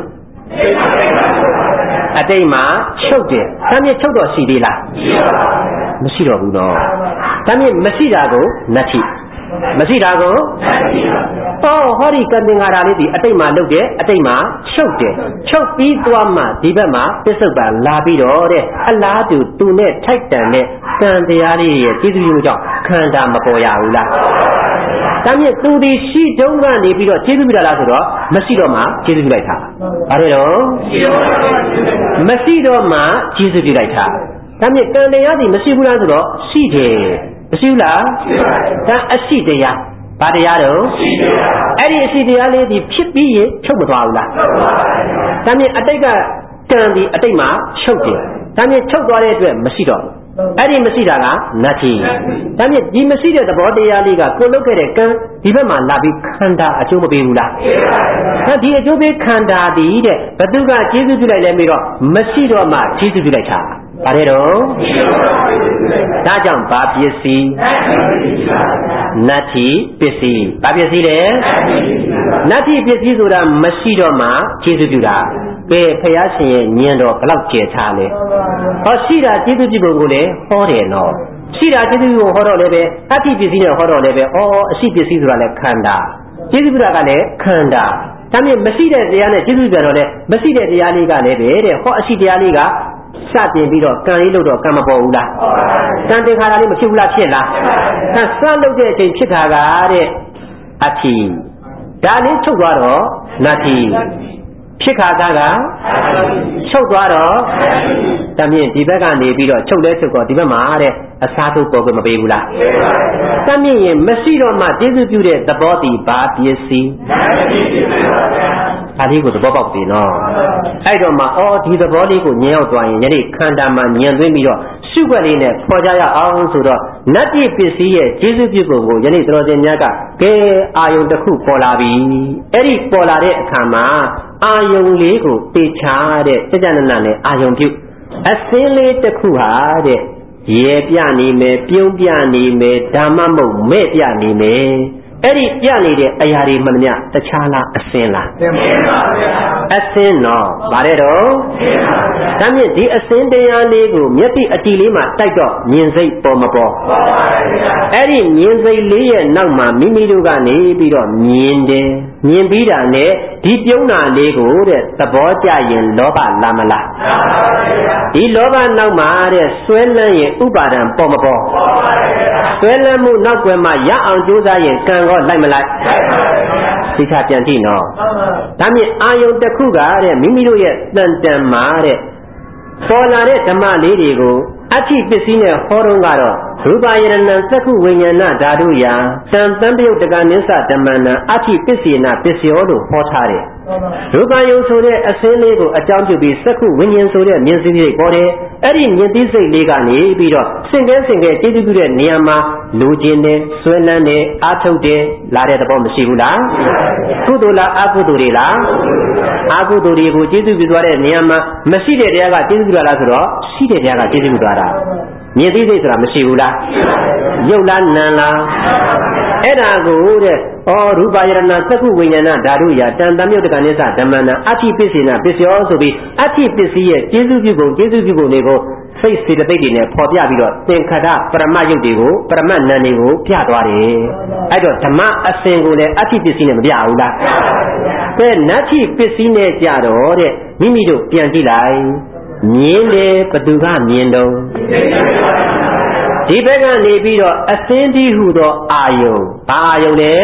အတိတ်မှာချုပ်တယ်ဒါမြင်ချုပ်တော့ရှိသေးလားမရှိတော့ဘူးနော်ဒါမြင်မရှိတာကိုနတ္ထိမရှိတာကိုဟောဟောဒီကံသင်္ခါရလေးဒီအတိတ်မှာလုပ်တယ်အတိတ်မှာချုပ်တယ်ချုပ်ပြီးသွားမှဒီဘက်မှာပစ္စုပ္ပန်လာပြီးတော့တဲ့အလားတူသူနဲ့ထိုက်တန်တဲ့ကံတရားလေးရဲ့ကျေးဇူးပြုကြောင့်ခန္ဓာမပေါ်ရဘူးလားဒါမြင့်သူဒီရှိတုံးကနေပြီးတော့ကျေးဇူးပြုတာလားဆိုတော့မရှိတော့မှကျေးဇူးပြုလိုက်တာဘာလဲတော့မရှိတော့မှကျေးဇူးပြုလိုက်တာဒါမြင့်ကံတရားဒီမရှိဘူးလားဆိုတော့ရှိတယ်မရှိဘူးလားဒါအရှိတရားဘာတရားတော့အဲ့ဒီအရှိတရားလေးဒီဖြစ်ပြီးရင်ချုပ်မသွားဘူးလားဒါမြင့်အတိတ်ကကံဒီအတိတ်မှာချုပ်တယ်ဒါမြင့်ချုပ်သွားတဲ့အတွက်မရှိတော့ဘူးအဲ့ဒီမရှိတာကနတ္ထိဒါမြင့်ဒီမရှိတဲ့သဘောတရားလေးကကိုလုတ်ခဲ့တဲ့ကံဒီဘက်မှာလာပြီးခန္ဓာအကျိုးမပေးဘူးလားဒါဒီအကျိုးပေးခန္ဓာဒီတဲ့ဘသူကကျေးဇူးပြုလိုက်လဲပြီးတော့မရှိတော့မှကျေးဇူးပြုလိုက်တာဘာလဲတော့ဒါကြောင့်ဘာပစ္စည်းနတ္ထိပစ္စည်းဘာပစ္စည်းလဲနတ္တိပစ္စည်းဆိုတာမရှိတော့မှကျေးဇူးပြုတာကဲဖယားရှင်ရဲ့ဉာဏ်တော်ဘလောက်ကျယ်ချလဲဟောရှိတာကျေးဇူးပြုဖို့ကိုလည်းဟောတယ်နော်ရှိတာကျေးဇူးပြုဖို့ဟောတော့လည်းပဲအတ္တိပစ္စည်းနဲ့ဟောတော့လည်းပဲဩအရှိပစ္စည်းဆိုတာလည်းခန္ဓာကျေးဇူးပြုတာကလည်းခန္ဓာဒါမြင်မရှိတဲ့တရားနဲ့ကျေးဇူးပြုတော့လည်းမရှိတဲ့တရားလေးကလည်းပဲတဲ့ဟောအရှိတရားလေးကစတင်ပြီးတော့ကံလေးလို့တော့ကံမပေါ်ဘူးလားကံတင်္ခါရလေးမဖြစ်ဘူးလားဖြစ်လားကံစလုပ်တဲ့အချိန်ဖြစ်တာကတဲ့အတ္တိဒါလေးချုပ်သွားတော့နတ္တိဖြစ်ခါကားကချုပ်သွားတော့ဒါမြင်ဒီဘက်ကနေပြီးတော့ချုပ်လဲချုပ်တော့ဒီဘက်မှာတဲ့အစားထုတ်ပေါ်ကမပေးဘူးလားတမ်းမြင်ရင်မရှိတော့မှကျေးဇူးပြုတဲ့သဘောတည်ဘာပစ္စည်းဒါလေးကိုသဘောပေါက်ပြီနော်အဲ့တော့မှအော်ဒီသဘောလေးကိုဉာဏ်ရောက်သွားရင်ယနေ့ခန္ဓာမှာဉာဏ်သွင်းပြီးတော့ရှုွက်လေးနဲ့ပေါ်ကြရအောင်ဆိုတော့နတ္တိပစ္စည်းရဲ့ကျေးဇူးပြုပုံကိုယနေ့တော်ရှင်များကကဲအာယုံတစ်ခုပေါ်လာပြီအဲ့ဒီပေါ်လာတဲ့အခါမှာအာယုံလေးကိုတေချာတဲ့စကြနနာနဲ့အာယုံပြုအစင်းလေးတစ်ခုဟာတဲ့ရေပြနေမယ်ပြုံးပြနေမယ်ဓမ္မမဟုတ်မဲ့ပြနေမယ်အဲ့ဒီပြနေတဲ့အရာတွေမှန်မြတခြားလားအစင်းလားသိပါဗျာအစင်းတော့ဗါတဲ့တော့သိပါဗျာဒါမြင့်ဒီအစင်းတရားလေးကိုမျက်စိအတီလေးမှာတိုက်တော့မြင်စိတ်ပေါ်မပေါ်ပေါ်ပါဗျာအဲ့ဒီမြင်စိတ်လေးရဲ့နောက်မှာမိမိတို့ကနေပြီးတော့မြင်တယ်မြင်ပြီးတာနဲ့ဒီပြုံးတာလေးကိုတဲ့သဘောကျရင်လောဘလာမလားလာပါဗျာဒီလောဘနောက်မှာတဲ့ဆွဲလန်းရင်ဥပါဒံပေါ်မပေါ်ပေါ်ပါဗျာဆွဲလန်းမှုနောက်ွယ်မှာရအောင်ကြိုးစားရင်ကံကောလိုက်မလိုက်လိုက်ပါဗျာသိချပြန်ကြည့်နော်ဒါမြင်အာယုံတစ်ခုကတဲ့မိမိတို့ရဲ့တန်တန်မှာတဲ့ပေါ်လာတဲ့ဓမ္မလေးတွေကိုအဋ္ဌိပစ္စည်းနဲ့ဟောတော့ကတော့ရူပယရဏံသက္ခုဝိညာဏဓာတုယသံတံပယုတ်တကနိစ္စဓမ္မနံအဋ္ဌိပစ္စေနပစ္စယောလို့ဟောထားတယ်ရူပယုံဆိုတဲ့အစင်းလေးကိုအကြောင်းပြုပြီးသက္ခုဝိညာဉ်ဆိုတဲ့မြင်သိစိတ်ပေါ်တယ်အဲ့ဒီမြင်သိစိတ်လေးကနေပြီးတော့စင်ကဲစင်ကဲကျေးဇူးပြုတဲ့နေရာမှာလူချင်းတယ်ဆွဲလန်းတယ်အာထုတ်တယ်လာတဲ့သဘောမရှိဘူးလားကုသိုလ်လားအကုသိုလ်တွေလားအကုသိုလ်တွေကိုကျေးဇူးပြုသွားတဲ့နေရာမှာမရှိတဲ့တရားကကျေးဇူးပြုတာလားဆိုတော့ရှိတဲ့တရားကကျေးဇူးပြုသွားတာမြင်သိစိတ်ဆိုတာမရှိဘူးလားရုပ်လားနာမ်လားအဲ့ဒါကိုတဲ့ဩရူပယရဏသက္ခုဝိညာဏဓာတုယတန်တမြုတ်တကနိစ္စဓမ္မနာအဋ္ဌိပစ္စေနပစ္စယောဆိုပြီးအဋ္ဌိပစ္စည်းရဲ့ကျေးဇူးပြုပုံကျေးဇူးပြုပုံတွေကိုစိတ်စေတသိက်တွေနဲ့ပေါ်ပြပြီးတော့သင်္ခါရပရမတ်ယုတ်တွေကိုပရမတ်နံတွေကိုပြသွားတယ်အဲ့တော့ဓမ္မအစဉ်ကိုလည်းအဋ္ဌိပစ္စည်းနဲ့မပြဘူးလားကဲနတ္ထိပစ္စည်းနဲ့ကြတော့တဲ့မိမိတို့ပြန်ကြည့်လိုက်မြင်တယ်ဘသူကမြင်တော့ဒီဘက်ကနေပြီးတော့အစင်းတိဟုသောအာယုံဘာအာယုံလဲ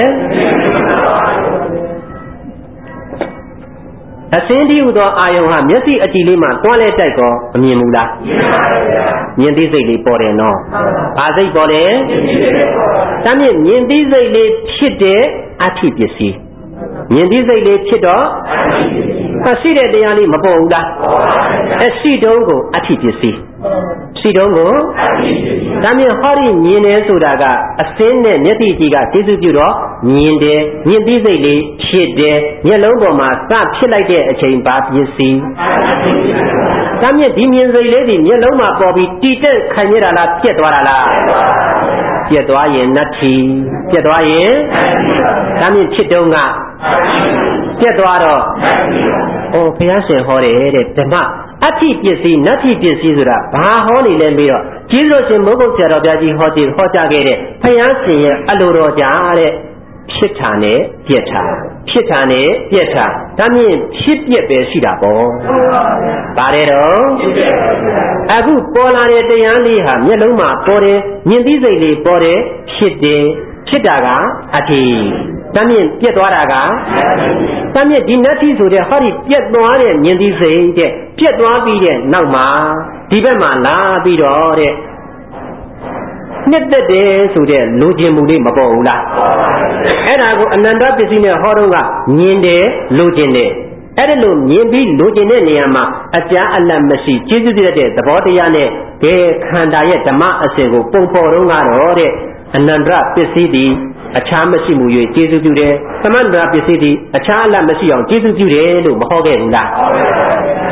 အစင်းတိဟုသောအာယုံဟာမျက်စိအကြည့်လေးမှာတွန်းလဲတိုက်ကောမမြင်ဘူးလားမြင်ပါဗျာမြင်သိစိတ်လေးပေါ်တယ်နော်ဘာစိတ်ပေါ်လဲတမ်းမြင်မြင်သိစိတ်လေးဖြစ်တဲ့အဋ္ဌိပစ္စည်းမြင်သိစိတ်လေးဖြစ်တော့ရှိတဲ့တရားလေးမပေါ်ဘူးလားအရှိတုံးကိုအဋ္ဌိပစ္စည်းရှိတုံးကိုဒါမြင်ဟောဒီမြင်တယ်ဆိုတာကအစင်းနဲ့မျက်စိကြည့်ကကျေစုပြုတော့မြင်တယ်မြင်သိစိတ်လေးဖြစ်တယ်မျက်လုံးပေါ်မှာစဖြစ်လိုက်တဲ့အချိန်ပါပစ္စည်းဒါမြင်ဒီမြင်စိတ်လေးဒီမျက်လုံးမှာပေါ်ပြီးတည်တက်ခံရတာလားပြက်သွားတာလားပြက်သွားရင်နတ္ထိပြက်သွားရင်ဒါမြင်ဖြစ်တုံးကပြက်သွားတော့ဩဘုရားရှင်ဟောတယ်တဲ့ဓမ္မအဋ္ဌိပစ္စည်းနတ္ထိပစ္စည်းဆိုတာဘာဟောနေလဲပြီးတော့ကျေးဇူးရှင်မိုးကုတ်ဆရာတော်ဘုရားကြီးဟောတယ်ဟောကြားခဲ့တဲ့ဘုရားရှင်ရဲ့အလိုတော်ကြားတဲ့ဖြစ်တာနဲ့ပြက်တာဖြစ်တာနဲ့ပြက်တာဒါမြင်ဖြစ်ပြက်ပဲရှိတာပေါ့ပါတယ်တော့အခုပေါ်လာတဲ့တရားလေးဟာမျက်လုံးမှာပေါ်တယ်မြင်သိစိတ်လေးပေါ်တယ်ဖြစ်တယ်ဖြစ်တာကအဋ္ဌိတမ်းမြင့်ပြက်သွားတာကတမ်းမြင့်ဒီနတ္ထိဆိုတဲ့ဟောဒီပြက်သွားတဲ့မြင်သိစိတ်တဲ့ပြက်သွားပြီးတဲ့နောက်မှာဒီဘက်မှာလာပြီးတော့တဲ့နှစ်သက်တယ်ဆိုတဲ့လိုချင်မှုလေးမပေါ်ဘူးလားအဲ့ဒါကိုအနန္တပစ္စည်းနဲ့ဟောတော့ကမြင်တယ်လိုချင်တယ်အဲ့ဒါလို့မြင်ပြီးလိုချင်တဲ့နေရာမှာအကြအလတ်မရှိကျေးဇူးပြုတဲ့သဘောတရားနဲ့ဘယ်ခန္ဓာရဲ့ဓမ္မအစဉ်ကိုပုံပေါ်တော့ကတော့တဲ့အနန္တပစ္စည်းဒီအခြားမရှိမှု၍ကျေးဇူးပြုတယ်သမန္တရာပစ္စည်းဒီအခြားအလတ်မရှိအောင်ကျေးဇူးပြုတယ်လို့မဟောခဲ့ဘူးလား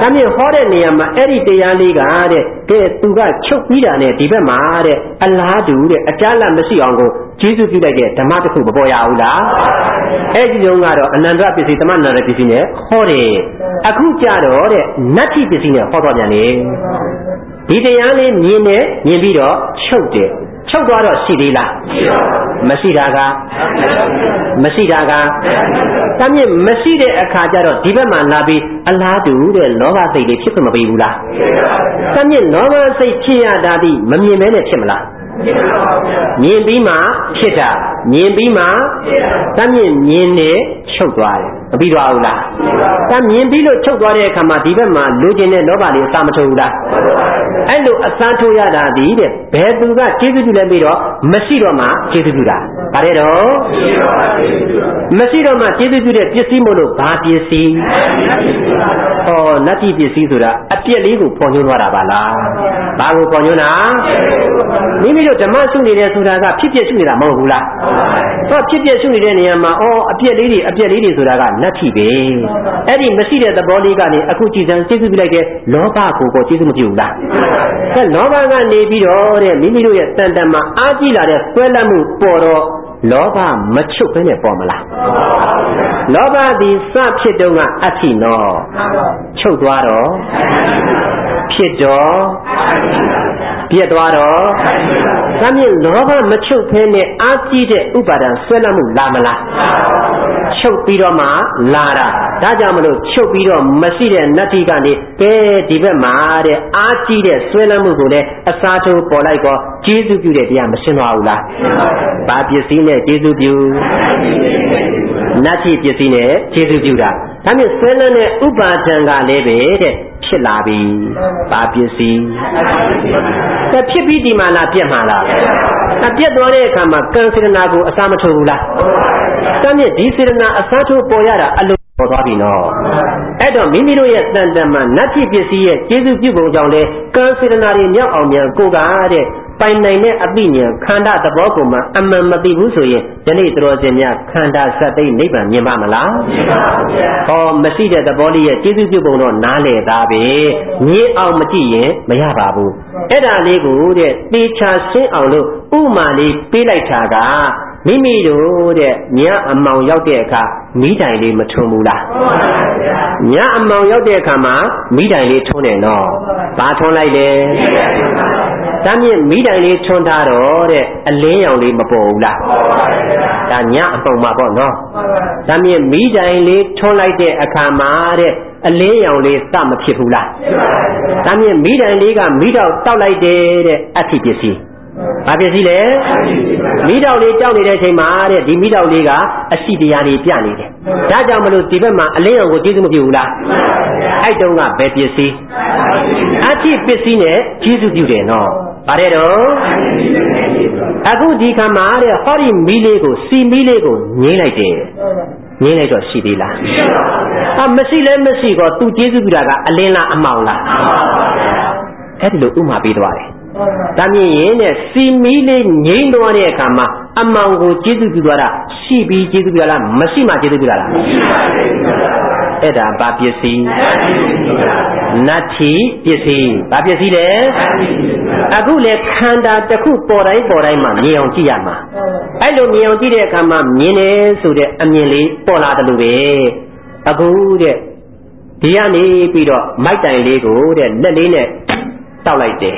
ဒါမြင်ဟောတဲ့နေရာမှာအဲ့ဒီတရားလေးကတဲ့ကဲသူကချုပ်ပြီးတာနဲ့ဒီဘက်မှာတဲ့အလားတူတဲ့အကြလတ်မရှိအောင်ကိုကျေးဇူးပြုလိုက်တဲ့ဓမ္မတစ်ခုမပေါ်ရဘူးလားအဲ့ဒီလုံးကတော့အနန္တပစ္စည်းတမနာရပစ္စည်းနဲ့ဟောတယ်အခုကြတော့တဲ့နတ္ထိပစ္စည်းနဲ့ဟောတော့ပြန်လေဒီတရားလေးမြင်နဲ့မြင်ပြီးတော့ချုပ်တယ်ချုပ်သွားတော့ရှိသေးလားမရှိတာကမရှိတာကတမ်းမြင့်မရှိတဲ့အခါကျတော့ဒီဘက်မှာလာပြီးအလားတူတဲ့လောဘစိတ်လေးဖြစ်ခွင့်မပေးဘူးလားတမ်းမြင့်လောဘစိတ်ဖြစ်ရတာဒီမမြင်မဲနဲ့ဖြစ်မလားမြင်ပြီးမှဖြစ်တာမြင်ပြီးမှတမ်းမြင့်မြင်နေချုပ်သွားတယ်မပြီးသွားဘူးလားတမ်းမြင်ပြီးလို့ချုပ်သွားတဲ့အခါမှာဒီဘက်မှာလိုချင်တဲ့လောဘလေးအစာမထုတ်ဘူးလားအဲ့လိုအစားထိုးရတာဒီတဲ့ဘယ်သူကကျေးဇူးပြုလဲပြီးတော့မရှိတော့မှကျေးဇူးပြုတာဗါတဲ့တော့မရှိတော့မှကျေးဇူးပြုတဲ့ပစ္စည်းမို့လို့ဘာပစ္စည်းဟောနတ္တိပစ္စည်းဆိုတာအပြက်လေးကိုပေါ်ညွှန်းသွားတာပါလားဘာကိုပေါ်ညွှန်းတာမိမိတို့ဓမ္မရှုနေတယ်ဆိုတာကဖြစ်ဖြစ်ရှုနေတာမဟုတ်ဘူးလားဟောဖြစ်ဖြစ်ရှုနေတဲ့နေရာမှာအော်အပြက်လေးတွေအပြက်လေးတွေဆိုတာကနတ္တိပဲအဲ့ဒီမရှိတဲ့သဘောလေးကနေအခုကြည်စံကျေးဇူးပြုလိုက်တဲ့လောဘကိုကိုကျေးဇူးမပြုဘူးလားအဲလောဘကနေပြီးတော့တဲ့မိမိတို့ရဲ့တန်တန်မှာအားကြီးလာတဲ့ဆွဲလန်းမှုပေါ်တော့လောဘမချုပ်ဘဲနဲ့ပေါ်မလားလောဘသည်စဖြစ်တုန်းကအဋ္ဌိနောချုပ်သွားတော့ဖြစ်တော့ပြက်သွားတော့ဒါမြင်လောဘမချုပ်ဘဲနဲ့အားကြီးတဲ့ဥပါဒံဆွဲလန်းမှုလာမလားချုပ်ပြီးတော့မှလာတာဒါကြောင့်မလို့ချုပ်ပြီးတော့မရှိတဲ့နတ္တိကနေကဲဒီဘက်မှာတဲ့အားကြီးတဲ့ဆွဲလန်းမှုကိုလည်းအစားထိုးပေါ်လိုက်တော့ကျေးဇူးပြုတဲ့တရားမရှင်းသွားဘူးလားဘာပစ္စည်းနဲ့ကျေးဇူးပြုနတ္တိပစ္စည်းနဲ့ကျေးဇူးပြုတာဒါမျိုးဆွဲလန်းတဲ့ဥပါဒံကလည်းပဲတဲ့ဖြစ်လာပြီဘာပစ္စည်းကဲဖြစ်ပြီးဒီမှာလားပြက်မှာလားအပြက်သွားတဲ့အခါမှာကံစေတနာကိုအစားမထိုးဘူးလားတမ်းမြင့်ဒီစေတနာအစားထိုးပေါ်ရတာအလုံးပေါ်သွားပြီနော်အဲ့တော့မိမိတို့ရဲ့တန်တန်မှာနတ္တိပစ္စည်းရဲ့ကျေးဇူးပြုပုံကြောင့်လေကံစေတနာတွေမြောက်အောင်မြန်ကိုကတဲ့ပိုင်နိုင်တဲ့အသိဉာဏ်ခန္ဓာသဘောကိုမှအမှန်မသိဘူးဆိုရင်ဒီနေ့တော်စင်များခန္ဓာစက်သိနိဗ္ဗာန်မြင်ပါမလားမြင်ပါဘူးဗျာဟောမရှိတဲ့သဘောလေးရဲ့ကျေးဇူးပြုပုံတော့နားလေသားပဲမြင်အောင်မကြည့်ရင်မရပါဘူးအဲ့ဒါလေးကိုတဲ့တေချာရှင်းအောင်လို့ဥမာလေးပေးလိုက်တာကမိမိတို့တဲ့ညအမောင်ရောက်တဲ့အခါမိတိုင်လေးမထွန်းဘူးလားထွန်းပါဗျာညအမောင်ရောက်တဲ့အခါမှာမိတိုင်လေးထွန်းတယ်နော်ဘာထွန်းလိုက်လဲဒါမြင့်မိတိုင်လေးထွန်းထားတော့တဲ့အလင်းရောင်လေးမပေါ်ဘူးလားပေါ်ပါဗျာဒါညအပုံမှာပေါ့နော်ဒါမြင့်မိတိုင်လေးထွန်းလိုက်တဲ့အခါမှာတဲ့အလင်းရောင်လေးစမဖြစ်ဘူးလားဖြစ်ပါဗျာဒါမြင့်မိတိုင်လေးကမိတော့တောက်လိုက်တယ်တဲ့အဋ္ဌိပစ္စည်းဘာပစ္စည်းလဲမိတောက်လေးတောက်နေတဲ့အချိန်မှာတဲ့ဒီမိတောက်လေးကအရှိတရားတွေပြနေတယ်ဒါကြောင့်မလို့ဒီဘက်မှာအလင်းရောင်ကိုကျေးဇူးမပြုဘူးလားအဲ့တုန်းကဘယ်ပစ္စည်းအဋ္ဌိပစ္စည်းနဲ့ကျေးဇူးပြုတယ်နော်ဗါတဲ့တော့အခုဒီခါမှာတဲ့ဟောဒီမီးလေးကိုစီမီးလေးကိုငင်းလိုက်တယ်ငင်းလိုက်တော့ရှိသေးလားဟာမရှိလဲမရှိတော့သူကျေးဇူးပြုတာကအလင်းလားအမှောင်လားအဲ့ဒီလိုဥမာပေးသွားတယ်ဒါမြင်ရင်တဲ့စီမီးလေးငိမ့်သွားတဲ့အခါမှာအမှောင်ကိုကျေးဇူးပြုသွားတာရှိပြီးကျေးဇူးပြုလားမရှိမှကျေးဇူးပြုတာလားမရှိပါဘူးအဲ့ဒါဘာပစ္စည်းနတ္ထိပစ္စည်းဘာပစ္စည်းလဲအခုလေခန္ဓာတစ်ခုပေါ်တိုင်းပေါ်တိုင်းမှာမြင်အောင်ကြည့်ရမှာအဲ့လိုမြင်အောင်ကြည့်တဲ့အခါမှာမြင်တယ်ဆိုတဲ့အမြင်လေးပေါ်လာတယ်လို့ပဲအခုတဲ့ဒီကနေပြီးတော့မိုက်တိုင်လေးကိုတဲ့လက်လေးနဲ့တောက်လိုက်တယ်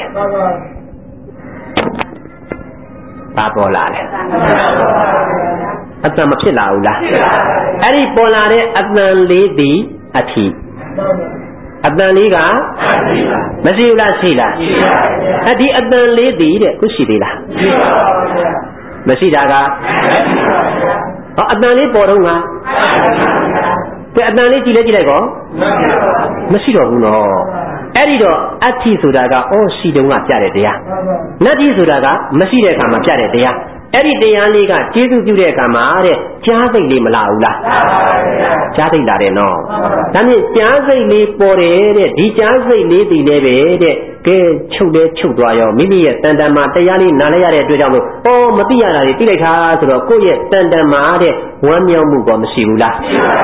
ဘာပေါ်လာလဲအတန်မဖြစ်လာဘူးလားအဲ့ဒီပေါ်လာတဲ့အတန်လေးသည်အဋ္ဌိအတန်လေးကမရှိဘူးလားရှိလားအဲ့ဒီအတန်လေးသည်တဲ့ခုရှိသေးလားမရှိတာကဟောအတန်လေးပေါ်တော့ကတဲ့အတန်လေးကြည့်လဲကြည့်လိုက်ကောမရှိတော့ဘူးနော်အဲ့ဒီတော့အဋ္ဌိဆိုတာကအော်ရှိတုံးကပြတဲ့တရားနတ္တိဆိုတာကမရှိတဲ့အခါမှာပြတဲ့တရားအဲ့ဒီတရားလေးကကျေးဇူးပြုတဲ့အခါမှာတဲ့ကြားစိတ်လေးမလာဘူးလားကြားစိတ်လာတယ်နော်ဒါမြင့်ကြားစိတ်လေးပေါ်တယ်တဲ့ဒီကြားစိတ်လေးတည်လည်းပဲတဲ့ကဲချုပ်လဲချုပ်သွားရောမိမိရဲ့တန်တန်မှာတရားလေးနားလဲရတဲ့အတွက်ကြောင့်လို့အော်မသိရတာတွေသိလိုက်တာဆိုတော့ကိုယ့်ရဲ့တန်တန်မှာတဲ့ဝမ်းမြောက်မှုကောမရှိဘူးလား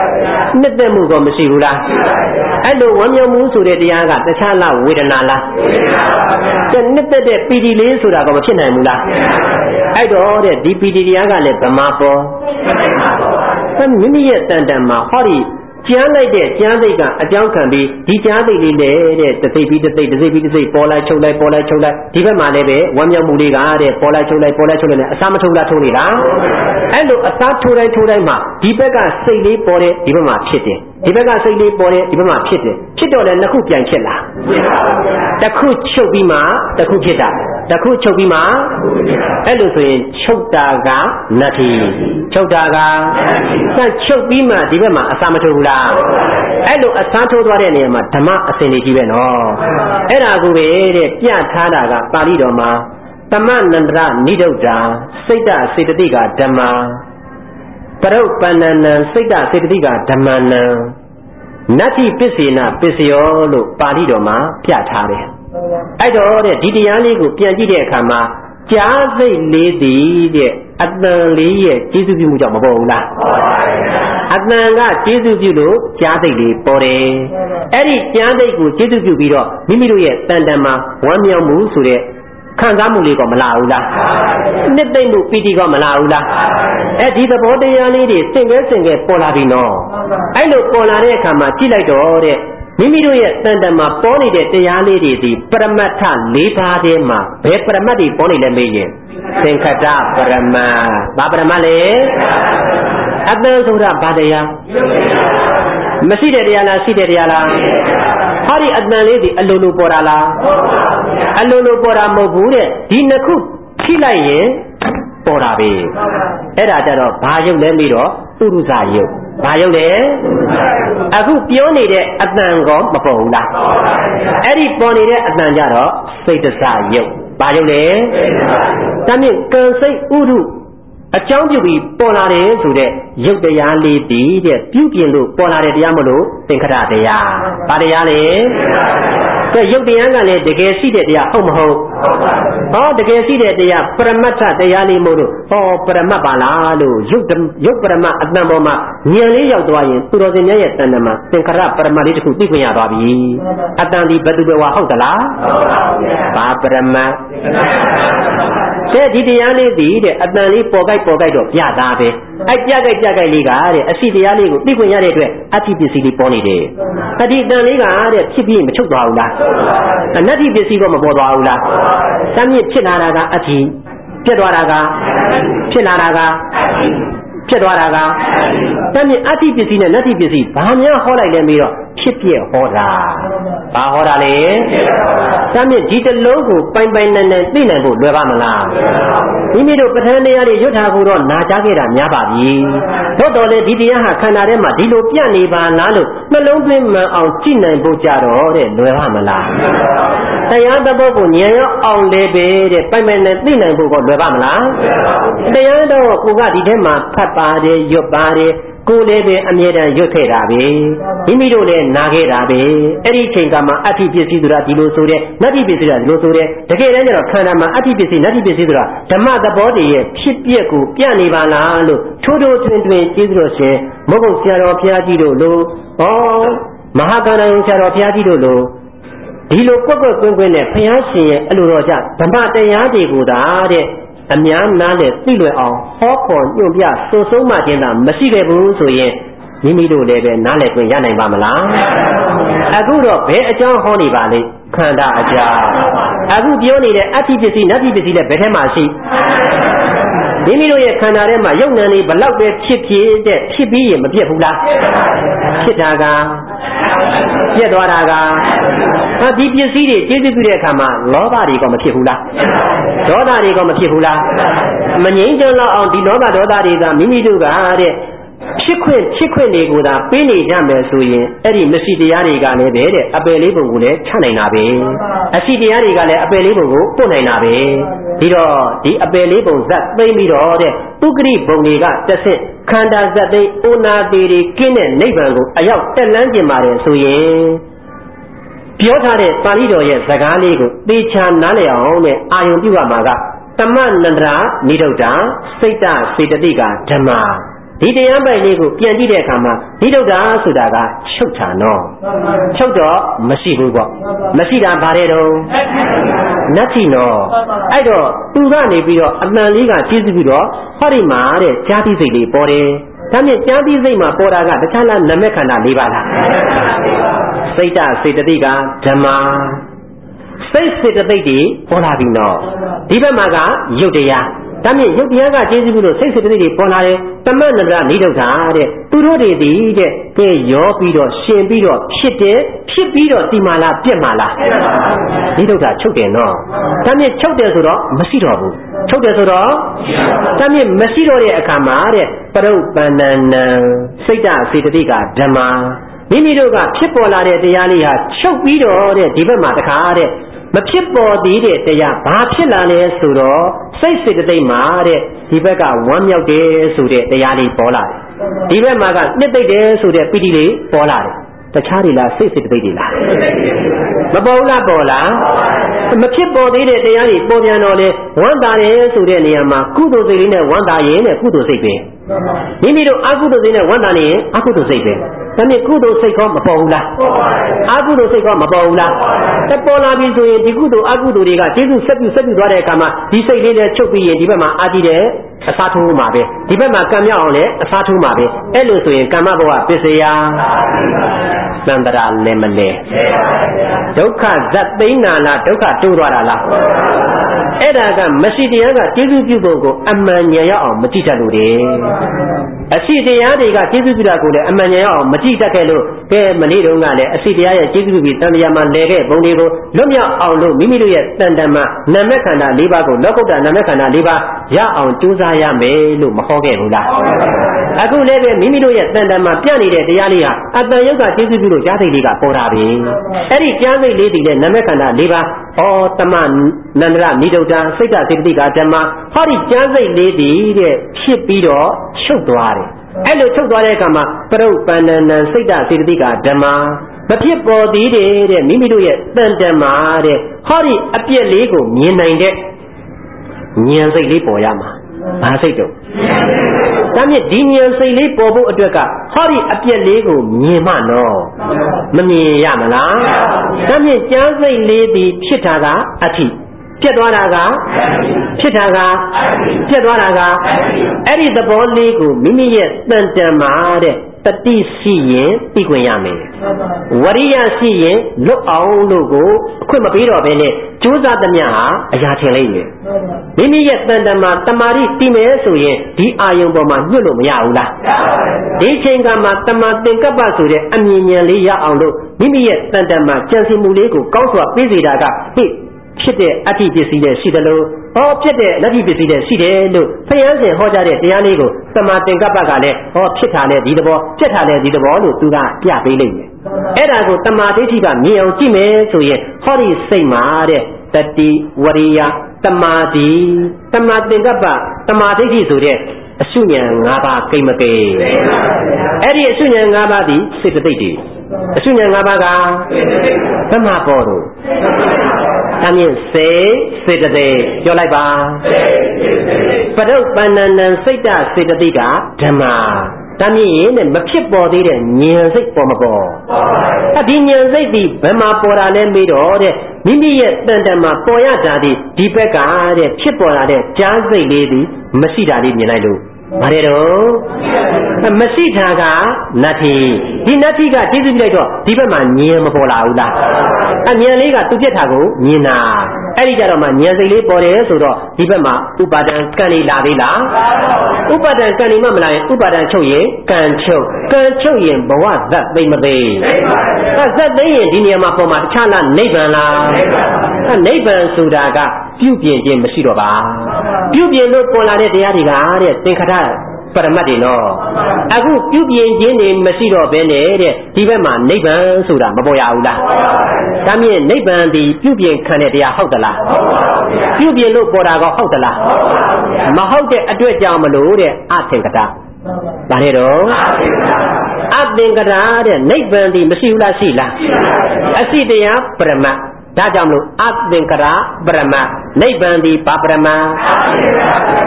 နှစ်သက်မှုကောမရှိဘူးလားအဲ့လိုဝမ်းမြောက်မှုဆိုတဲ့တရားကတခြားလားဝေဒနာလားဝေဒနာပါဗျာတဲ့နှစ်သက်တဲ့ပီတိလေးဆိုတာကမဖြစ်နိုင်ဘူးလားအဲ့တော့တဲ့ဒီပီတိတရားကလည်းဗမာပေါ်မိမိရဲ့တန်တန်မှာဟောဒီကျမ်းလိုက်တဲ့ကျမ်းသိက္ခာအကြောင်းခံပြီးဒီကျမ်းသိက္ခာလေးတဲ့တသိပြီးတသိတသိပြီးတသိပေါ်လိုက်ချုပ်လိုက်ပေါ်လိုက်ချုပ်လိုက်ဒီဘက်မှာလည်းပဲဝမ်းမြောက်မှုလေးကတဲ့ပေါ်လိုက်ချုပ်လိုက်ပေါ်လိုက်ချုပ်လိုက်နဲ့အစားမထုတ်လားထုတ်နေလားအဲ့လိုအစားထိုးတိုင်းထိုးတိုင်းမှာဒီဘက်ကစိတ်လေးပေါ်တဲ့ဒီဘက်မှာဖြစ်တယ်ဒီဘက်ကစိတ်လေးပေါ်တဲ့ဒီဘက်မှာဖြစ်တယ်ဖြစ်တော့လည်းနှစ်ခုပြန်ဖြစ်လားဖြစ်ပါဘူးဗျာတစ်ခုချုပ်ပြီးမှတစ်ခုဖြစ်တာတစ်ခုချုပ်ပြီးမှအဲ့လိုဆိုရင်ချုပ်တာကနတ္ထိချုပ်တာကစချုပ်ပြီးမှဒီဘက်မှာအစားမထုတ်ဘူးလားအဲ့လိုအစားထိုးသွားတဲ့နေရာမှာဓမ္မအစဉ်ကြီးပဲနော်အဲ့ဒါကိုပဲတဲ့ပြထားတာကပါဠိတော်မှာတမ္မနန္တရနိဒုဒ္ဓစိတ်တစေတသိကဓမ္မာပရုပ္ပန္နနံစိတ်တစေတသိကဓမ္မနံနတ္ထိပစ္စေနပစ္စယောလို့ပါဠိတော်မှာပြထားတယ်အဲ့တော့တဲ့ဒီတရားလေးကိုပြန်ကြည့်တဲ့အခါမှာကြားစိတ်လေးတည်တဲ့အတန်လေးရဲ့ကျေးဇူးပြုမှုကြောင့်မပေါ်ဘူးလားပေါ်ပါဘူးအတန်ကကျေးဇူးပြုလို့ကြားစိတ်လေးပေါ်တယ်အဲ့ဒီကြားစိတ်ကိုကျေးဇူးပြုပြီးတော့မိမိတို့ရဲ့တန်တန်မှာဝမ်းမြောက်မှုဆိုတဲ့ခံစားမှုလေးကမလာဘူးလားနှစ်သိမ့်မှုပီတိကမလာဘူးလားအဲဒီသဘောတရားလေးတွေစင်ကဲစင်ကဲပေါ်လာပြီနော်အဲ့လိုပေါ်လာတဲ့အခါမှာကြည့်လိုက်တော့တဲ့မိမိတို့ရဲ့တန်တန်မှာပေါ်နေတဲ့တရားလေးတွေဒီပရမတ္ထ၄ပါးထဲမှာဘယ်ပရမတ်တွေပေါ်နေလဲမေးရင်သင်္ခတပရမတ်ဘာပရမတ်လဲအတ္တဆိုတာဘာတရားမရှိတဲ့တရားလားရှိတဲ့တရားလားဟောဒီအတန်လေးဒီအလိုလိုပေါ်တာလားအလိုလိုပေါ်တာမဟုတ်ဘူးတဲ့ဒီနှစ်ခုထိလိုက်ရင်ပေါ်တာပဲအဲ့ဒါကြတော့ဘာရုပ်လဲပြီးတော့ဥရုဇယုတ်ဘာရုပ်လဲအခုပြောနေတဲ့အတန်ကောမပေါ်ဘူးလားအဲ့ဒီပေါ်နေတဲ့အတန်ကြတော့စိတ်တစယုတ်ဘာရုပ်လဲဒါမြင့်ကံစိတ်ဥရုအကြောင်းပြုပြီးပေါ်လာတယ်ဆိုတဲ့ရုပ်တရားလေးတည်တဲ့ပြုပြင်လို့ပေါ်လာတဲ့တရားမလို့သင်္ခတတရားဘာတရားလဲကဲရုပ်တရားကလည်းတကယ်ရှိတဲ့တရားဟုတ်မဟုတ်ဟောတကယ်ရှိတဲ့တရားပရမတ္ထတရားလေးမို့လို့ဟောပရမတ်ပါလားလို့ရုပ်ရုပ်ပရမတ်အတန်ပေါ်မှာဉာဏ်လေးရောက်သွားရင်သူတော်စင်များရဲ့တဏ္ဍမှာသင်္ခရပရမတ်လေးတစ်ခုသိခွင့်ရသွားပြီအတန်ဒီဘယ်သူပဲဝါဟုတ်သလားဟုတ်ပါဘူးဘာပရမတ်တဲ့ဒီတရားလေးတည်တဲ့အတန်လေးပေါ်ကြိုက်ပေါ်ကြိုက်တော့ပြသားပဲအဲ့ပြကြိုက်ပြကြိုက်လေးကတဲ့အစီတရားလေးကိုသိခွင့်ရတဲ့အတွက်အဋ္ဌိပစ္စည်းလေးပေါ်နေတယ်အဒီတန်လေးကတဲ့ဖြစ်ပြီးမချုပ်သွားဘူးလားအနတ္တိပစ္စည်းကမပေါ်သွားဘူးလားစမ်းမြင့်ဖြစ်လာတာကအဋ္ဌိဖြစ်သွားတာကဖြစ်လာတာကဖြစ်သွားတာကစမ်းမြင့်အဋ္ဌိပစ္စည်းနဲ့နတ္တိပစ္စည်းဘာများဟောလိုက်လဲပြီးတော့ဖြစ်ပြဟောတာဘာဟောတာလဲစမ်းမြင့်ဒီတလုံးကိုပိုင်ပိုင်နိုင်နိုင်သိနိုင်ဖို့လွယ်ပါမလားမိမိတို့ပဋ္ဌာန်းတရားတွေရွတ်ထားဖို့တော့နာကြားခဲ့တာများပါပြီတို့တော်လေဒီတရားဟာခန္ဓာထဲမှာဒီလိုပြန့်နေပါလားလို့နှလုံးသွင်းမှန်အောင်ကြည့်နိုင်ဖို့ကြတော့တဲ့လွယ်ပါမလားတရားသဘောကိုဉာဏ်ရောက်အောင်လည်းပဲတဲ့ပိုင်ပိုင်နိုင်သိနိုင်ဖို့ကလွယ်ပါမလားတရားတော့ကိုကဒီထဲမှာဖတ်ပါတယ်ရွတ်ပါတယ်ကိုလည်းပဲအမြဲတမ်းရွတ်ခဲ့တာပဲမိမိတို့လည်းနာခဲ့တာပဲအဲ့ဒီချိန်ကမှအဋ္ဌိပစ္စည်းဆိုတာဒီလိုဆိုတဲ့နတ္တိပစ္စည်းဆိုတာဒီလိုဆိုတဲ့တကယ်တမ်းကျတော့ခန္ဓာမှာအဋ္ဌိပစ္စည်းနတ္တိပစ္စည်းဆိုတာဓမ္မသဘောတည်းရဲ့ဖြစ်ပျက်ကိုပြနေပါလားလို့ထိုးထိုးထွင်းထွင်းကျေးဇူးတော်ရှင်မဟုတ်ဆရာတော်ဘုရားကြီးတို့လို့ဟောမဟာကန္တယဆရာတော်ဘုရားကြီးတို့လို့ဒီလိုကွက်ကွက်ကွင်းကွင်းနဲ့ဘုရားရှင်ရဲ့အလိုတော်ကြဓမ္မတရားတွေကိုသာတဲ့အများနာနဲ့သိလွယ်အောင်ဟောခေါ်ညွှန်ပြစိုးဆုံးမှခြင်းသာမရှိခဲ့ဘူးဆိုရင်မိမိတို့လည်းပဲနားလည်ခွင့်ရနိုင်ပါမလားအခုတော့ဘယ်အကြောင်းဟောနေပါလိမ့်ခန္ဓာအကြောင်းအခုပြောနေတဲ့အဋ္ဌိပစ္စည်းနတ္တိပစ္စည်းလည်းဘယ်ထဲမှာရှိမိမိတို့ရဲ့ခန္ဓာထဲမှာယုတ်နံလေးဘလောက်ပဲဖြစ်ဖြစ်တဲ့ဖြစ်ပြီးရင်မပြတ်ဘူးလားဖြစ်တာကပြတ်သွားတာကဟာဒီပစ္စည်းတွေကျေးဇူးပြုတဲ့အခါမှာလောဘတွေကမဖြစ်ဘူးလားဒေါသတွေကမဖြစ်ဘူးလားမငြိမ်းချမ်းလောက်အောင်ဒီလောဘဒေါသတွေကမိမိတို့ကတဲ့ဖြစ်ခွင့်ဖြစ်ခွင့်တွေကိုသာပေးနေကြမယ်ဆိုရင်အဲ့ဒီမရှိတရားတွေကလည်းပဲတဲ့အပယ်လေးပုံကိုလည်းချနိုင်တာပဲအရှိတရားတွေကလည်းအပယ်လေးပုံကိုပို့နိုင်တာပဲဒီတော့ဒီအပယ်လေးပုံဇက်သိမ့်ပြီးတော့တဲ့ပုဂ္ဂရိဘုံတွေကတစ်ဆင့်ခန္ဓာဇက်သိအိုနာသေးတွေကင်းတဲ့နိဗ္ဗာန်ကိုအရောက်တက်လန်းကျင်ပါတယ်ဆိုရင်ပြောထားတဲ့ပါဠိတော်ရဲ့စကားလေးကိုသေချာနားလည်အောင်နဲ့အာယုံပြုရမှာကတမ္မနန္တရာနိဒုဒ္ဓစိတ်တစေတသိကဓမ္မဒီတရားပိုင်လေးကိုပြန်ကြည့်တဲ့အခါမှာနိဒုဒ္ဓဆိုတာကချုပ်တာနော်ချုပ်တော့မရှိဘူးပေါ့မရှိတာဘာတဲ့တော့နတ္ထိနော်အဲ့တော့သူကနေပြီးတော့အမှန်လေးကကျေးဇူးပြီးတော့ဟောဒီမှာတဲ့ကြာတိစိတ်လေးပေါ်တယ်ဒါမြင်ကြာတိစိတ်မှာပေါ်တာကတခြားလားနာမခန္ဓာ၄ပါးလားစိတ်တစေတသိကဓမ္မာစိတ်စေတသိက်တွေပေါ်လာပြီနော်ဒီဘက်မှာကယုတ်တရားဒါမြင့်ယုတ်တရားကကျေးဇူးပြုလို့စိတ်စေတသိက်တွေပေါ်လာတယ်တမတ်နန္ဒနိဒုက္ခတဲ့သူတို့တွေဒီတဲ့ကဲရောပြီးတော့ရှင်ပြီးတော့ဖြစ်တယ်ဖြစ်ပြီးတော့ဒီမာလားပြက်မာလားနိဒုက္ခချုပ်တယ်နော်ဒါမြင့်ချုပ်တယ်ဆိုတော့မရှိတော့ဘူးချုပ်တယ်ဆိုတော့ဒါမြင့်မရှိတော့တဲ့အခါမှာတဲ့ပရုပ္ပန္နနံစိတ်တစေတသိကဓမ္မာမိမိတို့ကဖြစ်ပေါ်လာတဲ့တရားလေးဟာချုပ်ပြီးတော့တဲ့ဒီဘက်မှာတခါတဲ့မဖြစ်ပေါ်သေးတဲ့တရားဘာဖြစ်လာလဲဆိုတော့စိတ်စေတသိက်မှာတဲ့ဒီဘက်ကဝမ်းမြောက်တယ်ဆိုတဲ့တရားလေးပေါ်လာတယ်ဒီဘက်မှာကနှစ်သိက်တယ်ဆိုတဲ့ပီတိလေးပေါ်လာတယ်တခြားတွေလားစိတ်စေတသိက်တွေလားမပေါ်လားပေါ်လားမဖြစ်ပေါ်သေးတဲ့တရားတွေပေါ်ပြန်တော့လေဝမ်းသာတယ်ဆိုတဲ့နေရာမှာကုသိုလ်စိတ်လေးနဲ့ဝမ်းသာရင်နဲ့ကုသိုလ်စိတ်ပဲမိမိတို့အကုသိုလ်စိတ်နဲ့ဝမ်းသာနေရင်အကုသိုလ်စိတ်ပဲဒါနဲ့ကုသိုလ်စိတ်ကောမပေါ်ဘူးလားအကုသိုလ်စိတ်ကောမပေါ်ဘူးလားတပေါ်လာပြီဆိုရင်ဒီကုသိုလ်အကုသိုလ်တွေကကျေးဇူးဆက်ပြုဆက်ပြုသွားတဲ့အခါမှာဒီစိတ်လေးနဲ့ချုပ်ပြီးရင်ဒီဘက်မှာအာကြည့်တယ်အစားထိုးမှာပဲဒီဘက်မှာကံမြောက်အောင်လည်းအစားထိုးမှာပဲအဲ့လိုဆိုရင်ကမ္မဘဝပစ္စယသန္တရာလည်းမလဲဒုက္ခဇတ်သိမ်းနာလားဒုက္ခတိုးသွားတာလားအဲ့ဒါကမရှိတရားကကျေးဇူးပြုဖို့ကိုအမှန်ဉာဏ်ရောက်အောင်မကြည့်တတ်လို့တယ်အရှိတရားတွေကကျေးဇူးပြုတာကိုလည်းအမှန်ဉာဏ်ရောက်အောင်မကြည့်တတ်ခဲ့လို့ကဲမနေ့တုန်းကလည်းအရှိတရားရဲ့ကျေးဇူးပြုပြီးတန်တရားမှာလဲခဲ့ပုံတွေကိုလွတ်မြောက်အောင်လို့မိမိတို့ရဲ့တန်တမ်းမှာနာမခန္ဓာ၄ပါးကိုလောကုတ္တနာမခန္ဓာ၄ပါးရအောင်ကြိုးစားရမယ်လို့မဟောခဲ့ဘူးလားအခုလည်းပဲမိမိတို့ရဲ့တန်တမ်းမှာပြနေတဲ့တရားလေးဟာအတန်ယုတ်ကကျေးဇူးပြုလို့ကြားသိလေးကပေါ်တာပဲအဲ့ဒီကြားသိလေးတွေနဲ့နာမခန္ဓာ၄ပါးဩတမနန္ဒရနိဒုဒ္ဓစိတ်တစေတသိကဓမ္မဟောဒီကြားသိလေးတွေတဲ့ဖြစ်ပြီးတော့ချုပ်သွားတယ်အဲ့လိုချုပ်သွားတဲ့အခါမှာပရုပ္ပန္နနံစိတ်တစေတသိကဓမ္မမဖြစ်ပေါ်သေးတယ်တဲ့မိမိတို့ရဲ့တန်တမ်းမှာတဲ့ဟောဒီအပြည့်လေးကိုမြင်နိုင်တဲ့ဉာဏ်စိတ်လေးပေါ်ရမှာဘာစိတ်တော့ဒါမြင့်ဒီဉာဏ်စိတ်လေးပေါ်ဖို့အတွက်ကဟောဒီအပြည့်လေးကိုမြင်မှနော်မမြင်ရမလားဒါမြင့်ကြားစိတ်လေးဒီဖြစ်တာကအထိပြတ်သွားတာကဖြစ်တာကပြတ်သွားတာကအဲ့ဒီသဘောလေးကိုမိမိရဲ့တန်တန်မှာတဲ့တတိရှိရင်သိခွင့်ရမယ်ဝရိယရှိရင်လွတ်အောင်လို့ကိုအခွင့်မပေးတော့ဘဲနဲ့ကြိုးစားသမျှဟာအရာထင်လိုက်မယ်မိမိရဲ့တန်တန်မှာတမာတိတည်မယ်ဆိုရင်ဒီအာယုံပေါ်မှာညှို့လို့မရဘူးလားဒီချိန်ကမှတမာသင်္ကပ္ပဆိုတဲ့အမြင်ဉာဏ်လေးရအောင်လို့မိမိရဲ့တန်တန်မှာကြံစည်မှုလေးကိုကောင်းစွာပေးစေတာကဟိဖြစ်တဲ့အဋ္ဌိပစ္စည်းနဲ့ရှိတယ်လို့ဟောဖြစ်တဲ့လက်ရှိပစ္စည်းနဲ့ရှိတယ်လို့ဖျားရှင်ဟောကြားတဲ့တရားလေးကိုသမာသင်္ကပ္ပကလည်းဟောဖြစ်တာနဲ့ဒီသဘောပြက်တာနဲ့ဒီသဘောလို့သူကပြပေးလိမ့်မယ်အဲ့ဒါကိုတမာဒိဋ္ဌိကမြင်အောင်ကြည့်မယ်ဆိုရင်ဟောဒီစိတ်မှာတဲ့တတိဝရိယတမာတိတမာသင်္ကပ္ပတမာဒိဋ္ဌိဆိုတဲ့အရှုဉဏ်၅ပါးကိမကေအဲ့ဒီအရှုဉဏ်၅ပါးဒီစေတသိက်တွေအရှုဉဏ်၅ပါးကသမာပေါ်တို့ဒါမြင့်စေစေတသိက်ပြောလိုက်ပါပရုပ္ပန္နနံစိတ်တစေတသိကဓမ္မာဒါမြင့်ရင်မဖြစ်ပေါ်သေးတဲ့ဉာဏ်စိတ်ပေါ်မပေါ်အဒီဉာဏ်စိတ်ဒီဘယ်မှာပေါ်တာလဲမေးတော့တဲ့မိမိရဲ့တန်တန်မှာပေါ်ရတာဒီဒီဘက်ကတဲ့ဖြစ်ပေါ်လာတဲ့ကြားစိတ်လေးဒီမရှိတာလေးမြင်လိုက်လို့ဘာလဲတော့မရှိတာကနတ္ထိဒီနတ္ထိကကျေးဇူးပြုလိုက်တော့ဒီဘက်မှာဉာဏ်မပေါ်လာဘူးလားအဉာဏ်လေးကသူပြက်တာကိုမြင်တာအဲ့ဒီကြတော့မှဉာဏ်စိတ်လေးပေါ်တယ်ဆိုတော့ဒီဘက်မှာဥပါဒံကံလေးလာသေးလားဥပါဒံကံလေးမှမလာရင်ဥပါဒံချုပ်ရင်ကံချုပ်ကံချုပ်ရင်ဘဝဇတ်သိမ့်မသိအဲဇတ်သိမ့်ရင်ဒီနေရာမှာပေါ်မှာတခြားလားနိဗ္ဗာန်လားအဲနိဗ္ဗာန်ဆိုတာကပြုပြင်ခြင်းမရှိတော့ပါပြုပြင်လို့ပေါ်လာတဲ့တရားတွေကတဲ့သင်္ခါရပရမတ်တွေနော်အခုပြုပြင်ခြင်းတွေမရှိတော့ဘဲနဲ့တဲ့ဒီဘက်မှာနိဗ္ဗာန်ဆိုတာမပေါ်ရဘူးလားဒါမြင့်နိဗ္ဗာန်ဒီပြုပြင်ခံတဲ့တရားဟုတ်သလားပြုပြင်လို့ပေါ်တာကဟုတ်သလားမဟုတ်တဲ့အတွက်ကြောင့်မလို့တဲ့အသင်္ကတာဒါနဲ့တော့အသင်္ကတာတဲ့နိဗ္ဗာန်ဒီမရှိဘူးလားရှိလားအရှိတရားပရမတ်ဒါကြောင့်မလို့အသင်္ကရာပရမနိဗ္ဗာန်ဒီပါပရမ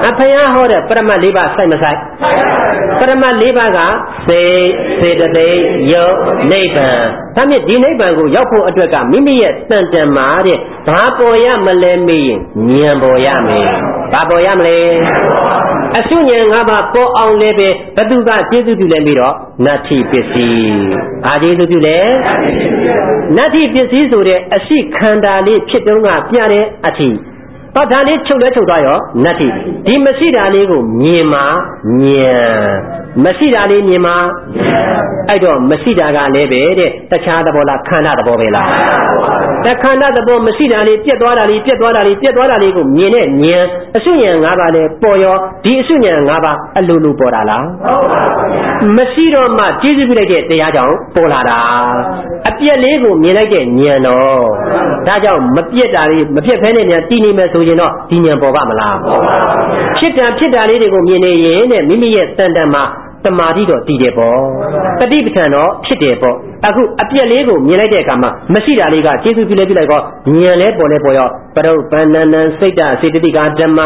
အဖယားဟောတဲ့ပရမတ်လေးပါးစိုက်မစိုက်ပရမတ်လေးပါးကစေစေတသိက်ယုတ်နိဗ္ဗာန်ဒါမြင့်ဒီနိဗ္ဗာန်ကိုရောက်ဖို့အတွက်ကမိမိရဲ့တန်တန်မှာတဲ့ဘာပေါ်ရမလဲမေးရင်ဉာဏ်ပေါ်ရမယ်ဘာပေါ်ရမလဲအရှုဉာဏ်၅ပါးပေါ်အောင်လည်းပဲဘသူကကျေးဇူးပြုလဲပြီးတော့နတ္ထိပစ္စည်းဘာကျေးဇူးပြုလဲနတ္ထိပစ္စည်းဆိုတဲ့အရှိခန္ဓာလေးဖြစ်တုံးကပြတဲ့အထိတော့ဒါလေးချုပ်လဲချုပ်သွားရောနတ္ထိဒီမရှိတာလေးကိုမြင်မှာဉာဏ်မရှိတာလေးမြင်မှာအဲ့တော့မရှိတာကလည်းပဲတဲ့တခြားသဘောလားခန္ဓာသဘောပဲလားတခန္ဓာသဘောမရှိတာလေးပြက်သွားတာလေးပြက်သွားတာလေးပြက်သွားတာလေးကိုမြင်တဲ့ဉာဏ်အရှုဉာဏ်၅ပါးလည်းပေါ်ရောဒီအရှုဉာဏ်၅ပါးအလိုလိုပေါ်တာလားဟုတ်ပါဘူးမရှိတော့မှကျေးဇူးပြုလိုက်တဲ့တရားကြောင့်ပေါ်လာတာအပြက်လေးကိုမြင်လိုက်တဲ့ဉာဏ်တော့ဒါကြောင့်မပြက်တာလေးမပြက်ဖဲနဲ့ဉာဏ်တည်နေမယ်ဆိုရင်တော့ဒီဉာဏ်ပေါ်ပါမလားပေါ်ပါဘူးဖြစ်တာဖြစ်တာလေးတွေကိုမြင်နေရင်တဲ့မိမိရဲ့တန်တန်မှာတမာတိတော့တည်တယ်ပေါ့တတိပဋ္ဌာန်တော့ဖြစ်တယ်ပေါ့အခုအပြက်လေးကိုမြင်လိုက်တဲ့အခါမှာမရှိတာလေးကကျေးဇူးပြုလဲပြုလိုက်တော့ဉာဏ်လဲပေါ်လဲပေါ်ရောပရုပ္ပန္နနံစိတ်တစေတသိကဓမ္မာ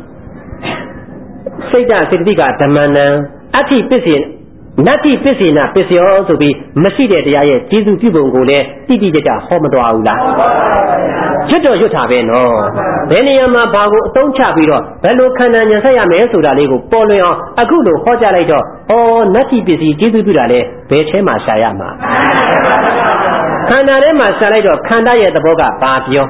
စိတ်တစေတသိကဓမ္မနံအဋ္ဌိပစ္စေနတ္တိပစ္စေနာပစ္စယောဆိုပြီးမရှိတဲ့တရားရဲ့ကျေးဇူးပြုပုံကိုလည်းတိတိကျကျဟောမတော်ဘူးလားရွတ်တော်ရွတ်တာပဲနော်ဘယ်နေရာမှာဘာကိုအသုံးချပြီးတော့ဘယ်လိုခန္ဓာဉာဏ်ဆက်ရမယ်ဆိုတာလေးကိုပေါ်လွင်အောင်အခုလိုဟောကြားလိုက်တော့ဩနတ္တိပစ္စည်းကျေးဇူးပြုတာလဲဘယ်ထဲမှာရှာရမှာခန္ဓာထဲမှာရှာလိုက်တော့ခန္ဓာရဲ့သဘောကဘာပြော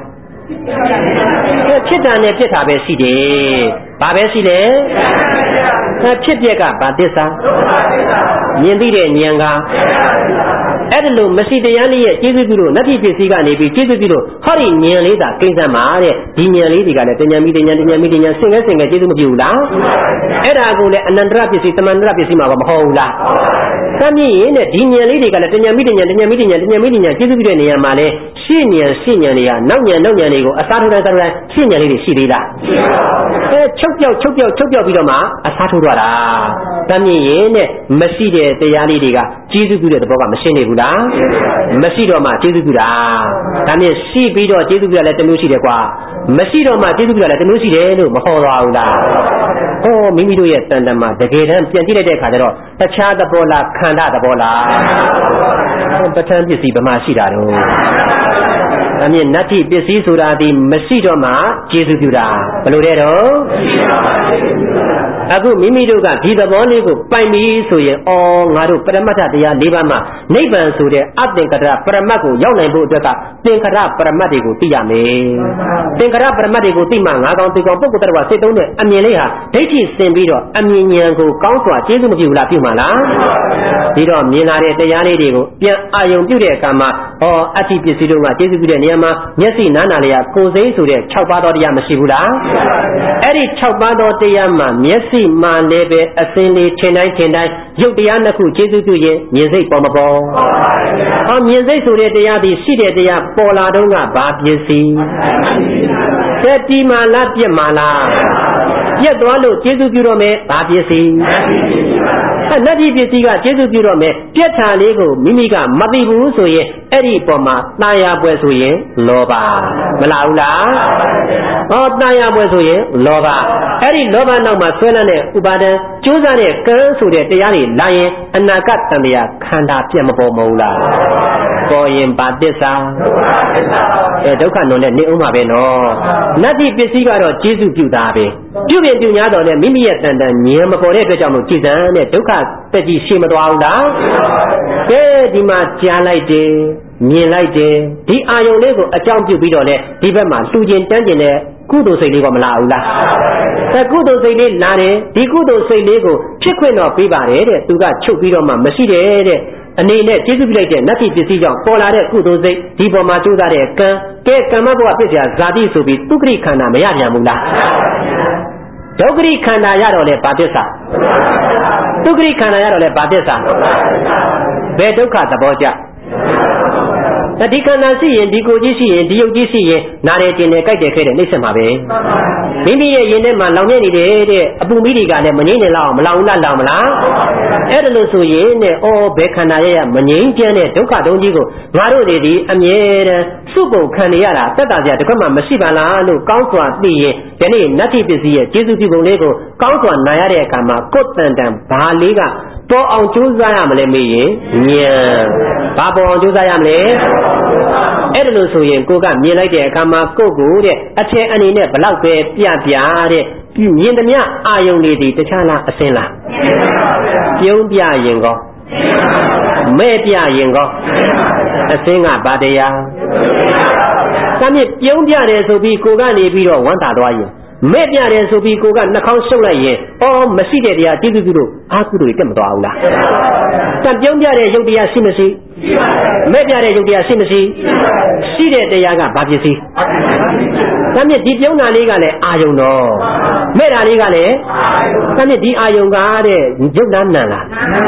ဖြစ်တာနဲ့ဖြစ်တာပဲရှိတယ်ဘာပဲရှိလဲဖြစ်ပြက်ကဘာသစ္စာမြင်သိတဲ့ဉာဏ်ကအဲ့ဒါလို့မရှိတရားလေးရဲ့ကျေးဇူးပြုလို့နတ္တိပစ္စည်းကနေပြီးကျေးဇူးပြုလို့ဟောဒီဉာဏ်လေးသာကိစ္စမှာတဲ့ဒီဉာဏ်လေးတွေကလည်းတဉာဏ်မိတဉာဏ်တဉာဏ်မိတဉာဏ်ဆင်ငယ်ဆင်ငယ်ကျေးဇူးမပြုဘူးလားအဲ့ဒါကိုလည်းအနန္တရပစ္စည်းတမန္တရပစ္စည်းမှာမဟုတ်ဘူးလားသမ်းမြင်ရင်တဲ့ဒီဉာဏ်လေးတွေကလည်းတဉာဏ်မိတဉာဏ်တဉာဏ်မိတဉာဏ်တဉာဏ်မိတဉာဏ်ကျေးဇူးပြုတဲ့နေရာမှာလည်းရှင်းဉာဏ်ရှင်းဉာဏ်တွေကနောက်ဉာဏ်နောက်ဉာဏ်တွေကိုအစားထိုးတိုင်းစားထိုးတိုင်းရှင်းဉာဏ်လေးတွေရှိသေးလားအဲချုပ်ပြောက်ချုပ်ပြောက်ချုပ်ပြောက်ပြီးတော့မှအစားထိုးသွားတာသမ်းမြင်ရင်တဲ့မရှိတဲ့တရားလေးတွေကကျေးဇူးပြုတဲ့သဘောကမရှင်းနေဘူးလားမရှိတော့မှကျေးဇူးပြုတာဒါနဲ့ရှိပြီးတော့ကျေးဇူးပြုရလဲတစ်မျိုးရှိတယ်ကွာမရှိတော့မှကျေးဇူးပြုရလဲတစ်မျိုးရှိတယ်လို့မဟောသွားဘူးလားဟောမိမိတို့ရဲ့တန်တမှာတကယ်တမ်းပြန်ကြည့်လိုက်တဲ့အခါကျတော့တခြားသဘောလားခန္ဓာသဘောလားပဋ္ဌာန်းပစ္စည်းဗမာရှိတာတော့အမြင်နတ္တိပစ္စည်းဆိုတာဒီမရှိတော့မှကျေးဇူးပြုတာဘယ်လိုလဲတော့အခုမိမိတို့ကဒီသဘောလေးကိုပိုင်ပြီးဆိုရင်အော်ငါတို့ပရမတ္ထတရား၄ပါးမှာနိဗ္ဗာန်ဆိုတဲ့အသင်္ကတပရမတ်ကိုရောက်နိုင်ဖို့အတွက်ကသင်္ကတပရမတ်တွေကိုသိရမယ်သင်္ကတပရမတ်တွေကိုသိမှငါကောင်သိကောင်ပုဂ္ဂိုလ်တ attva စိတ်သုံးတဲ့အမြင်လေးဟာဒိဋ္ဌိစင်ပြီးတော့အမြင်ဉာဏ်ကိုကောင်းစွာကျေးဇူးမပြုဘူးလားပြုမှာလားဒီတော့မြင်လာတဲ့တရားလေးတွေကိုပြန်အာယုံပြုတဲ့အခါမှာဟောအဋ္ဌိပစ္စည်းတို့ကကျေးဇူးပြုတဲ့နေရာမှာမျက်စိနားနာလျာကိုယ်စိမ်းဆိုတဲ့၆ပါးသောတရားမရှိဘူးလားအဲ့ဒီ၆ပါးသောတရားမှာမျက်စိမှလည်းပဲအစင်းလေးထင်တိုင်းထင်တိုင်းရုပ်တရားနှစ်ခုကျေးဇူးပြုရင်မြင်စိတ်ပေါ်မပေါ်ဟောမြင်စိတ်ဆိုတဲ့တရားဒီရှိတဲ့တရားပေါ်လာတော့ကဘာပစ္စည်းသက်တီမာလားပြက်မာလားပြက်သွားလို့ကျေးဇူးပြုတော့မယ်ဘာပစ္စည်းအဲနတ္တိပစ္စည်းကကျေးဇူးပြုတော့မယ်ပြက်ထာလေးကိုမိမိကမသိဘူးဆိုရင်အဲ့ဒီပေါ်မှာတာယာပွဲဆိုရင်လောဘမလားဘူးလားဟောတာယာပွဲဆိုရင်လောဘအဲ့ဒီလောဘနောက်မှာဆွဲလန်းတဲ့ဥပါဒံကျိုးစားတဲ့ကံဆိုတဲ့တရားတွေလာရင်အနာဂတ်တန်တရားခန္ဓာပြတ်မပေါ်မဟုတ်လားပေါ်ရင်ဘာသစ္စာအဲဒုက္ခနုံနဲ့နေအောင်ပါပဲနော်နတ္တိပစ္စည်းကတော့ကျေးဇူးပြုတာပဲပြုပြင်ပြုညာတော်နဲ့မိမိရဲ့တန်တန်ဉာဏ်မပေါ်တဲ့အတွက်ကြောင့်မို့ကြည်စံတဲ့ဒုက္ခတက်ကြီးရှင်းမသွားဘူးလားကဲဒီမှာကြားလိုက်တယ်မြင်လိုက်တယ်ဒီအာယုံလေးကိုအကြောင်းပြုပြီးတော့လေဒီဘက်မှာလှူခြင်းတန်းခြင်းနဲ့ကုသိုလ်စိတ်လေးကမလာဘူးလားအဲကုသိုလ်စိတ်လေးလာတယ်ဒီကုသိုလ်စိတ်လေးကိုဖြစ်ခွင့်တော့ပေးပါတယ်တဲ့သူကချုပ်ပြီးတော့မှမရှိတယ်တဲ့အနေနဲ့ကျေးဇူးပြုလိုက်တဲ့နတ္တိပစ္စည်းကြောင့်ပေါ်လာတဲ့ကုသိုလ်စိတ်ဒီပေါ်မှာကျိုးစားတဲ့ကံကဲကမ္မဘဝပြည့်စရာဇာတိဆိုပြီးဒုက္ခရိခန္ဓာမရပြန်ဘူးလားဒုက္ခရိခန္ဓာရတော့လေဘာသစ္စာဒုက္ခရိခန္ဓာရတော့လေဘာသစ္စာဘယ်ဒုက္ခသဘောကြဒီခန္ဓာရှိရင်ဒီကိုယ်ကြီးရှိရင်ဒီယုတ်ကြီးရှိရင်နားတယ်ကျင်တယ်ကြိုက်တယ်ခဲတယ်နှိမ့်ဆက်မှာပဲမိမိရဲ့ရင်ထဲမှာလောင်နေနေတယ်တဲ့အပူမိတွေကလည်းမငြိမ့်နေလောက်မလောင်လားလောင်မလားအဲ့ဒါလို့ဆိုရင်နဲ့အော်ဘယ်ခန္ဓာရဲ့မငြိမ့်ကျန်းတဲ့ဒုက္ခတုံးကြီးကိုငါတို့တွေဒီအမြဲတမ်းစုပုံခံနေရတာတက်တာကြတခွက်မှမရှိပါလားလို့ကောင်းစွာသိရင်ဒီနေ့နတ္တိပစ္စည်းရဲ့ကျေစုပြုပုံလေးကိုကောင်းစွာနာရတဲ့အခါမှာကိုယ်တန်တန်ဘာလေးကပေါ်အောင်ကြိုးစားရမလဲမေးရင်ဉာဏ်ဘာပေါ်အောင်ကြိုးစားရမလဲအဲ့ဒါလို့ဆိုရင်ကိုကမြင်လိုက်တဲ့အခါမှာကိုယ့်ကိုတဲ့အထက်အနေနဲ့ဘလောက်ပဲပြပြတဲ့မြင်သမျှအာယုန်လေးဒီတခြားလားအစင်းလားပြုံးပြရင်ကောမဲ့ပြရင်ကောအစင်းကဗာတရားဒါမြင့်ပြုံးပြတယ်ဆိုပြီးကိုကနေပြီးတော့ဝမ်းသာသွားရင်မဲ့ပြတယ်ဆိုပြီးကိုကနှာခေါင်းရှုပ်လိုက်ရင်အော်မရှိတဲ့တရားကျေးဇူးပြုလို့အာကုသိုလ်တက်မသွားဘူးလားတံပြုံးပြတဲ့ရုပ်တရားရှိမရှိမဲ့ပြတဲ့ရုပ်တရားရှိမရှိရှိတဲ့တရားကဘာပစ္စည်းဒါမြင့်ဒီပြုံးတာလေးကလည်းအာယုံတော်မဲ့တာလေးကလည်းဒါမြင့်ဒီအာယုံကတဲ့ရုပ်နာနံလား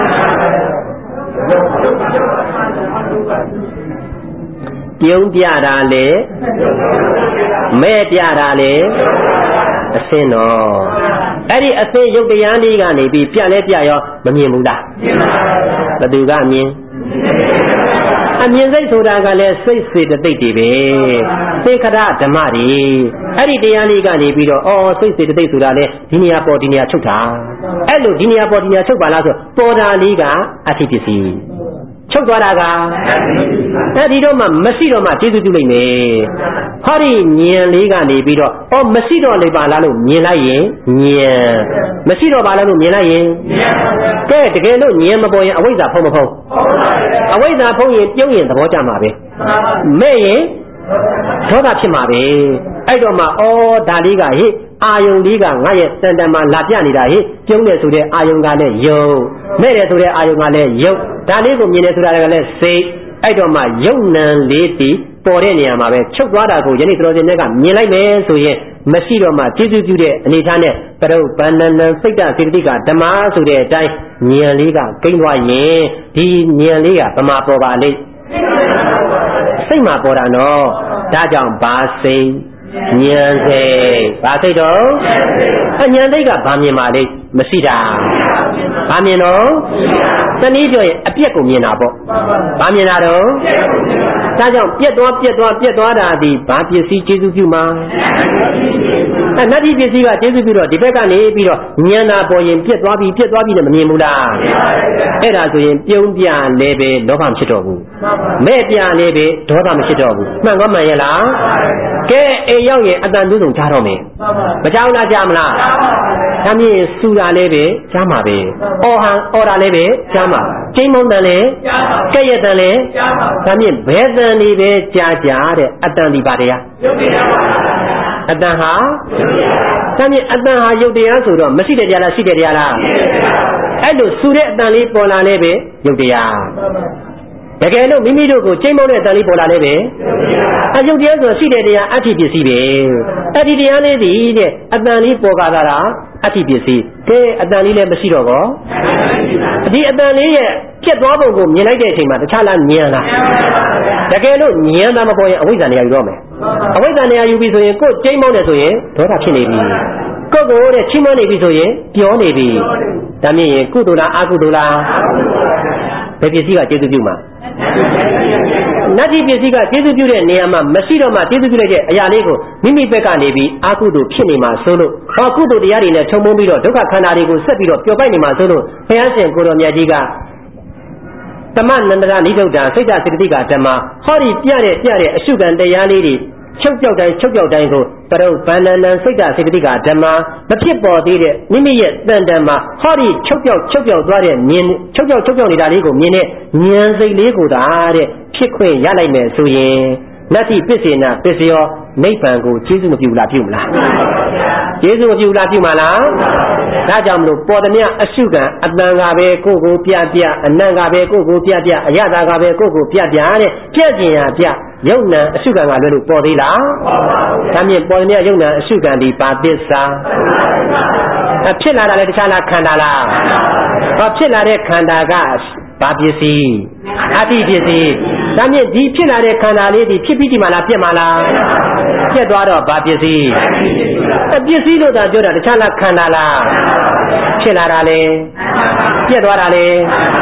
ပြုံးပြတာလေမဲ့ပြတာလေအစင်းတော်အဲ့ဒီအစင်းရုပ်တရားလေးကနေပြီးပြလဲပြရောမမြင်ဘူးလားဘယ်သူကမြင်အမြင်စိတ်ဆိုတာကလည်းစိတ်စေတသိက်တွေပဲသေခရဓမ္မတွေအဲ့ဒီတရားလေးကနေပြီးတော့အော်စိတ်စေတသိက်ဆိုတာလေဒီနေရာပေါ်ဒီနေရာချုပ်တာအဲ့လိုဒီနေရာပေါ်ဒီနေရာချုပ်ပါလားဆိုပေါ်တာလေးကအထိပစ္စည်းချုပ်သွားတာကအဲ့ဒီတော့မှမရှိတော့မှကျေးဇူးပြုလိုက်မယ်ဟောဒီဉာဏ်လေးကနေပြီးတော့အော်မရှိတော့လေပါလားလို့မြင်လိုက်ရင်ဉာဏ်မရှိတော့ပါလားလို့မြင်လိုက်ရင်ကဲတကယ်လို့ဉာဏ်မပေါ်ရင်အဝိဇ္ဇာဖုံးမဖုံးအဝိဇ္ဇာဖုံးရင်ပြုံးရင်သဘောကျမှာပဲမဲ့ရင်ဒေါသဖြစ်မှာပဲအဲ့တော့မှအော်ဒါလေးကဟိအာယုံလေးကငါရဲ့တန်တန်မှာလာပြနေတာဟိပြုံးတယ်ဆိုတဲ့အာယုံကလည်းယုံမဲ့တယ်ဆိုတဲ့အာယုံကလည်းယုံဒါလေးကိုမြင်တယ်ဆိုတာကလည်းစိတ်အဲ့တော့မှယုံနံလေးတီပေါ်တဲ့နေရာမှာပဲချုပ်သွားတာကိုယနေ့တော်စင်တွေကမြင်လိုက်မယ်ဆိုရင်မရှိတော့မှကျေးဇူးပြုတဲ့အနေထားနဲ့ပရုပ်ဗန္နနံစိတ်တစေတသိကဓမ္မဆိုတဲ့အတိုင်းဉာဏ်လေးကကိန်းသွားရင်ဒီဉာဏ်လေးကဗမာပေါ်ပါလိမ့်စိတ်မှာပေါ်တာနော်ဒါကြောင့်ဘာစိတ်ဉာဏ်စိတ်ဘာစိတ်တော့အဉာဏ်စိတ်ကဘာမြင်ပါလိမ့်မရှိတာဘာမြင်တော့တနည်းပြောရင်အပြက်ကိုမြင်တာပေါ့ဘာမြင်တာတော့ဒါကြောင့်ပြက်သွားပြက်သွားပြက်သွားတာဒီဘာပစ္စည်းကျေစုပြုမှာအဲနတ္တိပစ္စည်းကကျေစုပြုတော့ဒီဘက်ကနေပြီးတော့ဉာဏ်သာပေါ်ရင်ပြက်သွားပြီပြက်သွားပြီနဲ့မမြင်ဘူးလားအဲ့ဒါဆိုရင်ပြုံးပြလည်းပဲလောဘမဖြစ်တော့ဘူးမဲ့ပြလည်းပဲဒေါသမဖြစ်တော့ဘူးမှန်ကောမှန်ရဲ့လားကဲအိမ်ရောက်ရင်အတန်တူးစုံကြားတော့မယ်မကြောက်လားကြားမလားဒါမြင်စူတာလည်းပဲကြားမှာပဲအော်ဟန်အော်တာလည်းပဲကြားမှာကျိန်းမုံတန်လည်းကဲ့ရဲ့တန်လည်းဒါမြင်ဘယ်တန်ဒီပဲကြားကြားတဲ့အတန်ဒီပါတရားအတန်ဟာဒါမြင်အတန်ဟာယုတ်တရားဆိုတော့မရှိတဲ့တရားလားရှိတဲ့တရားလားအဲ့လိုစူတဲ့အတန်လေးပေါ်လာလည်းပဲယုတ်တရားတကယ်လို့မိမိတို့ကိုကျိန်းမုံတဲ့အတန်လေးပေါ်လာလည်းပဲအယုတ်တရားဆိုရှိတဲ့တရားအဋ္ဌိပစ္စည်းပဲအဲ့ဒီတရားလေးဒီတဲ့အတန်လေးပေါ်ကားတာအဋ္ဌိပစ္စည်းကဲအတန်လေးလည်းမရှိတော့ကောဒီအတန်လေးရဲ့ပြက်သွားပုံကိုမြင်လိုက်တဲ့အချိန်မှာတခြားလားဉာဏ်လားတကယ်လို့ဉာဏ်သာမပေါ်ရင်အဝိဇ္ဇာနေရာယူတော့မယ်အဝိဇ္ဇာနေရာယူပြီဆိုရင်ကိုယ်ကျိန်းမုံတယ်ဆိုရင်ဒေါသဖြစ်နေပြီကိုယ်ကိုတဲ့ချီးမွမ်းနေပြီဆိုရင်ပြောနေပြီဒါမြင်ရင်ကုသိုလ်လားအကုသိုလ်လားဘယ်ပစ္စည်းကကျေစုပြုမှာနတ္တိပစ္စည်းကကျေစုပြုတဲ့နေရာမှာမရှိတော့မှကျေစုပြုလိုက်တဲ့အရာလေးကိုမိမိဘက်ကနေပြီးအာကုသိုလ်ဖြစ်နေမှာဆိုလို့ဟောကုသိုလ်တရားတွေနဲ့ထုံမုံပြီးတော့ဒုက္ခခန္ဓာတွေကိုဆက်ပြီးတော့ပျော်ပိုက်နေမှာဆိုလို့ဘုရားရှင်ကိုတော်မြတ်ကြီးကသမနန္တရနိဒုဒ္ဒစိတ်တစေတသိကဓမ္မဟောဒီပြတဲ့ပြတဲ့အရှုခံတရားလေးတွေချုပ်ပြောက်တိုင်းချုပ်ပြောက်တိုင်းကိုပရုပ်ဗန္နနံစိတ်တစေတသိကဓမ္မမဖြစ်ပေါ်သေးတဲ့မိမိရဲ့တန်တန်မှာဟောဒီချုပ်ပြောက်ချုပ်ပြောက်သွားတဲ့မြင်ချုပ်ပြောက်ချုပ်ပြောက်နေတာလေးကိုမြင်တဲ့ဉာဏ်စိတ်လေးကိုသာတဲ့ဖြစ်ခွင့်ရလိုက်မယ်ဆိုရင်နတ္တိပစ္စေနာပစ္စယောနိဗ္ဗာန်ကိုကျေးဇူးမပြုလားပြုမလားကျေးဇူးမပြုလားပြုမှာလားဒါကြောင့်မလို့ပေါ်သည်အရှုခံအတန်ကပဲကိုကိုပြပြအနံ့ကပဲကိုကိုပြပြအရသာကပဲကိုကိုပြပြတဲ့ပြက်ကျင်ရပြယုံနံအရှုခံကလွဲလို့ပေါ်သေးလားဒါမြင်ပေါ်သည်ယုံနံအရှုခံဒီပါသစ္စာအဖြစ်လာတာလည်းတခြားလားခန္ဓာလားဟောဖြစ်လာတဲ့ခန္ဓာကဘာပစ္စည်းအတ္တိပစ္စည်းဒါမြင့်ဒီဖြစ်လာတဲ့ခန္ဓာလေးဒီဖြစ်ပြီးဒီမှာလားပြက်မှာလားပြက်သွားတော့ဘာပစ္စည်းအပစ္စည်းလို့သာပြောတာတခြားလားခန္ဓာလားဖြစ်လာတာလေပြက်သွားတာလေ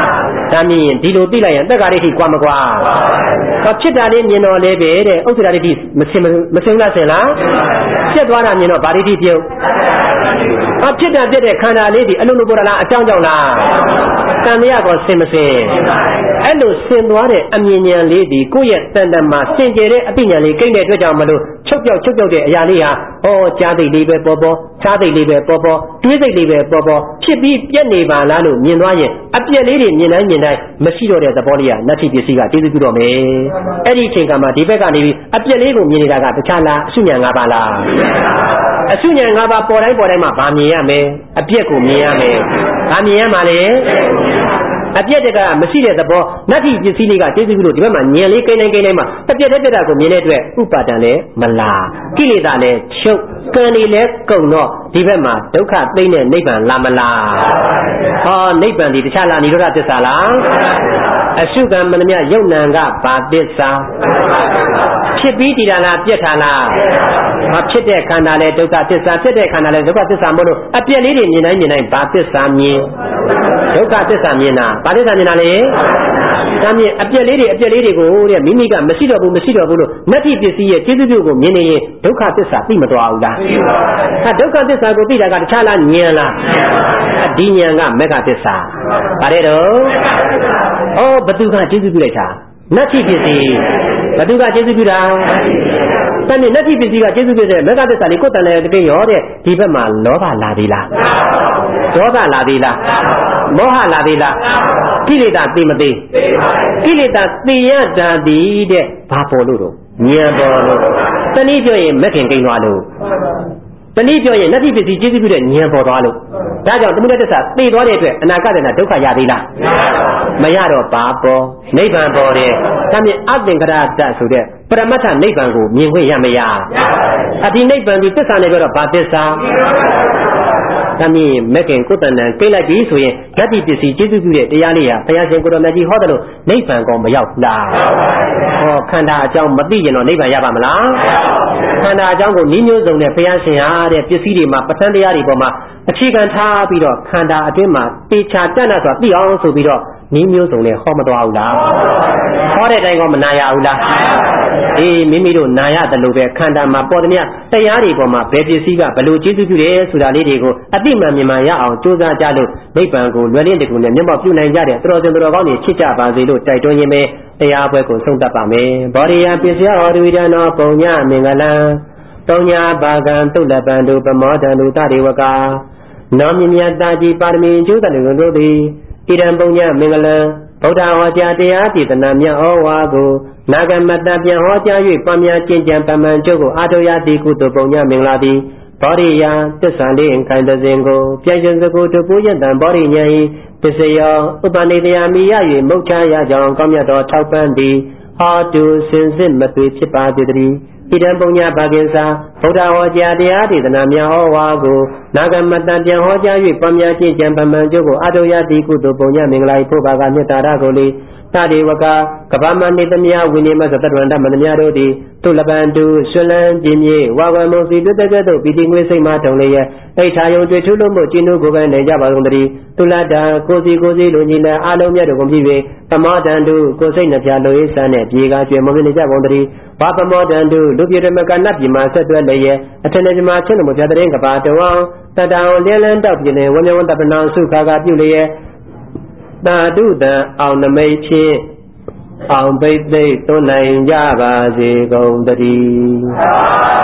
ဒါမြင်ဒီလိုသိလိုက်ရင်တက္ကရာတိကွာမကွာဟောဖြစ်တာလေးမြင်တော့လေပဲတဲ့ဥစ္စာရာတိမစင်မစင်လားစင်လားဖြစ်သွားတာမြင်တော့ဗာရိတိပြုတ်ဟောဖြစ်တာဖြစ်တဲ့ခန္ဓာလေးဒီအလုံးလုံးပေါ်လာအကြောင်းကြောင့်လားကံမရကောစင်မစင်အဲ့လိုစင်သွားတဲ့အမြင်ဉာဏ်လေးဒီကိုယ့်ရဲ့တန်တမှာစင်ကြယ်တဲ့အသိဉာဏ်လေးကိန်းတဲ့အတွက်ကြောင့်မလို့ချုပ်ပြောက်ချုပ်ပြောက်တဲ့အရာလေးဟာဟောကြားသိလေးပဲပေါ်ပေါ်ခြားသိလေးပဲပေါ်ပေါ်တွေးသိလေးပဲပေါ်ပေါ်ဖြစ်ပြီးပြက်နေပါလားလို့မြင်သွားရင်အပြက်လေးတွေမြင်တိုင်းမြင်တိုင်းမရှိတော့တဲ့သဘောလေးကနတ္ထိပစ္စည်းကကျေးဇူးပြုတော့မယ်အဲ့ဒီအချိန်ကမှဒီဘက်ကနေပြီးအပြက်လေးကိုမြင်နေတာကတခြားလားအစုဉာဏ်၅ပါးလားအစုဉာဏ်၅ပါးပေါ်တိုင်းပေါ်တိုင်းမှာဗာမြင်ရမယ်အပြက်ကိုမြင်ရမယ်ဗာမြင်ရမှာလေအပြက်တကမရှိတဲ့သဘောနတ္ထိပစ္စည်းလေးကကျေးဇူးပြုလို့ဒီဘက်မှာဉာဏ်လေးကိန်းတိုင်းကိန်းတိုင်းမှာအပြက်တဲ့ပြက်တာကိုမြင်တဲ့အတွက်ဥပါဒံလည်းမလားကိလေသာလည်းချုပ်ကံတွေလည်းကုန်တော့ဒီဘက်မှာဒုက္ခသိမ့်တဲ့နိဗ္ဗာန်လာမလားဟောနိဗ္ဗာန်ဒီတခြားလားនិရောဓသစ္စာလားအရှုကံမနှမြယုတ်နံကဘာသစ္စာဖြစ်ပြီးတည်တာလားပြက်တာလားမဖြစ်တဲ့ခန္ဓာလည်းဒုက္ခသစ္စာဖြစ်တဲ့ခန္ဓာလည်းဒုက္ခသစ္စာမို့လို့အပြက်လေးတွေမြင်တိုင်းမြင်တိုင်းဘာသစ္စာမြင်ဒုက္ခသစ္စာမြင်တာဘာသစ္စာမြင်တာလဲဒါမြင်အပြက်လေးတွေအပြက်လေးတွေကိုတဲ့မိမိကမရှိတော့ဘူးမရှိတော့ဘူးလို့နတ္ထိပစ္စည်းရဲ့ကျေးဇူးပြုကိုမြင်နေရင်ဒုက္ခသစ္စာသိမတော်ဘူးလားဟာဒုက္ခသစ္စာကိုသိတာကတခြားလားဉာဏ်လားဒီဉာဏ်ကမေဃသစ္စာဗါတဲ့တော့ဩဘသူကကျေးဇူးပြုလိုက်တာနတ္ထိပစ္စည်းဘသူကကျေးဇူးပြုတာတမင်နတ္ထိပစ္စည်းကကျေးဇူးပြုတဲ့မေဃသစ္စာလေးကိုယ်တန်လည်းတကယ်ရောတဲ့ဒီဘက်မှာလောဘလာသေးလားဒေါသလာသေးလားမောဟလာသေးလားကိလေသာသိမသိကိလေသာသိရတာဒီတဲ့ဘာပေါ်လို့တော့ဉာဏ်ပေါ်လို့တနည်းပြောရင်မခင်ကိန်းသွားလို့တနည်းပြောရင်နတ္ထိပစ္စည်းကျေးဇူးပြုတဲ့ဉာဏ်ပေါ်သွားလို့ဒါကြောင့်သမုဒ္ဒသစ္စာသိသွားတဲ့အတွက်အနာဂတ်နဲ့ဒုက္ခရသေးလားမရတော့ဘာပေါ်နိဗ္ဗာန်ပေါ်တယ်ဒါမြင်အသင်္ကရတဆိုတဲ့ပရမတ္ထနိဗ္ဗာန်ကိုမြင်ခွင့်ရမရအဒီနိဗ္ဗာန်ဒီသစ္စာနဲ့ပြောတော့ဘာသစ္စာဒါမြင်မကင်ကိုယ်တန်တန်ကိတ်လိုက်ပြီဆိုရင်ဓာတိပစ္စည်းကျေးဇူးပြုတဲ့တရားလေးဟာဘုရားရှင်ကိုတော်မြတ်ကြီးဟောတယ်လို့နိဗ္ဗာန်ကောမရောက်လားဟောခန္ဓာအကြောင်းမသိရင်တော့နိဗ္ဗာန်ရပါမလားခန္ဓာအကြောင်းကိုနည်းမျိုးစုံနဲ့ဘုရားရှင်ဟာတဲ့ပစ္စည်းတွေမှာပဋ္ဌာန်းတရားတွေပေါ်မှာအခြေခံထားပြီးတော့ခန္ဓာအတွင်းမှာတေချာတတ်တာဆိုတာသိအောင်ဆိုပြီးတော့နည်းမျိုးစုံနဲ့ဟောမတော်ဘူးလားဟောတဲ့အတိုင်းကမနာရဘူးလားအေးမိမိတို့နာရတယ်လို့ပဲခန္ဓာမှာပေါ်တဲ့တရားတွေပေါ်မှာဘယ်ပစ္စည်းကဘယ်လိုကျေးဇူးပြုတယ်ဆိုတာလေးတွေကိုအတိမှန်မြင်မှန်ရအောင်ကြိုးစားကြလို့နိဗ္ဗာန်ကိုလွယ်လင်းတကူနဲ့မျက်မှောက်ပြုနိုင်ကြတဲ့သတော်စင်တော်ကောင်းတွေချစ်ကြပါစေလို့တိုက်တွန်းရင်းပဲတရားပွဲကိုဆုံးသတ်ပါမယ်ဘောရိယပစ္စယဟောတိဝိဒနောပုံညမင်္ဂလံတုံညာဘာကံတုလပံတုပမောဒံတုတတေဝကာနောမြမြတ်တာကြီးပါရမီကျိုးတလူတို့သည်ဣဒံပုံညမင်္ဂလံဗုဒ္ဓဟောကြားတရားဒေသနာမြတ်ဩဝါကိုနာဂမတ္တပြန်ဟောကြား၍ပွားများကျင့်ကြံပမှန်ကျုပ်ကိုအာထုရသည်ကုသိုလ်ပုံညမင်္ဂလာသည်ဘောရိယသစ္စာလေးခိုင်တစဉ်ကိုပြည့်စုံစကုတပုယတံဘောရိညာဤပစ္စယောဥပနိတယမိရ၍မုတ်ချရကြောင်းကောင်းမြတ်သောထောက်ပံ့သည်ဟောတုစင်စစ်မသွေဖြစ်ပါသည်တည်းဣဒံပုံညဘာကိစ္စဗုဒ္ဓဟောကြားတရားဒေသနာမြတ်ဩဝါကိုနာဂမတ္တပြန်ဟောကြား၍ပွားများကျင့်ကြံပမှန်ကျုပ်ကိုအာထုရသည်ကုသိုလ်ပုံညမင်္ဂလာ၏ဖို့ဘာကမြတ်တာရကိုလေတတေဝကကဗမနိတမြဝိနိမသတ္တဝန္တမန္တမြတို့သည်သူလပန်တုဆွလန်းပြင်းမြေဝါဝမုံစီတွတကဲ့သို့ပီတိငွေစိတ်မှထုံလျက်အိဋ္ဌာယုံတွေ့ထူးလို့မို့ကျင်းတို့ကိုယ်ပိုင်နိုင်ကြပါကုန်တည်းသူလတ္တကိုစီကိုစီလူညီလအားလုံးမြတ်တို့ကုန်ပြီး၍ပမောတန်တုကိုစိတ်နှပြလိုရေးစမ်းတဲ့ပြေကကျွေမွေးနေကြကုန်တည်းဘာပမောတန်တုလူပြေဓမ္မကနတ်ပြည်မှာဆက်တွဲလျက်အထနေပြမှာချင်းတို့ပြတဲ့ကဘာတောင်းတတံလင်းလန်းတောက်ပြင်းနေဝမျက်ဝတ္တပနာစုခါကပြုလျက်တာတုတံအောင်နမိတ်ချင်းအောင်ပိတ်သိသွန်းနိုင်ကြပါစေကုန်သတည်းသာ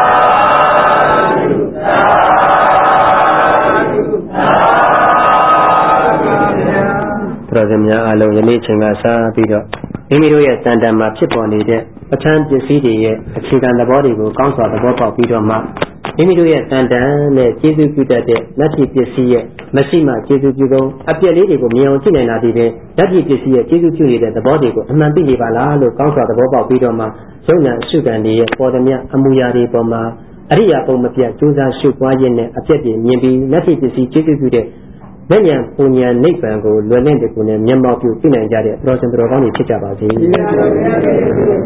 ဓုသာဓုသာဓုတော်စမြအလုံးယနေ့ချိန်ကစားပြီးတော့မိမိတို့ရဲ့တန်တန်မှာဖြစ်ပေါ်နေတဲ့ပဋ္ဌာန်းပစ္စည်းတွေရဲ့အခြေခံသဘောတွေကိုကောင်းစွာသဘောပေါက်ပြီးတော့မှမိမိတို့ရဲ့တန်တန်နဲ့ကျေးဇူးပြုတတ်တဲ့နတ္ထိပစ္စည်းရဲ့မရှိမှကျေးဇူးပြုကုန်အပြက်လေးတွေကိုမြင်အောင်ကြည့်နိုင်တာဒီပဲနတ္ထိပစ္စည်းရဲ့ကျေးဇူးပြုနေတဲ့သဘောတွေကိုအမှန်သိနေပါလားလို့ကောင်းစွာသဘောပေါက်ပြီးတော့မှယုံနာအရှုခံတွေရဲ့ပေါ်သည်မြအမှုရာတွေပေါ်မှာအရိယာပုံမပြတ်ကြိုးစားရှုပွားရင်းနဲ့အပြက်တွေမြင်ပြီးနတ္ထိပစ္စည်းကျေးဇူးပြုတဲ့ဉာဏ်ပူဉာဏ်နိဗ္ဗာန်ကိုလွယ်လင့်တကူနဲ့မျက်မှောက်ပြုသိနိုင်ကြတဲ့သတော်စင်တော်ကောင်းတွေဖြစ်ကြပါစေ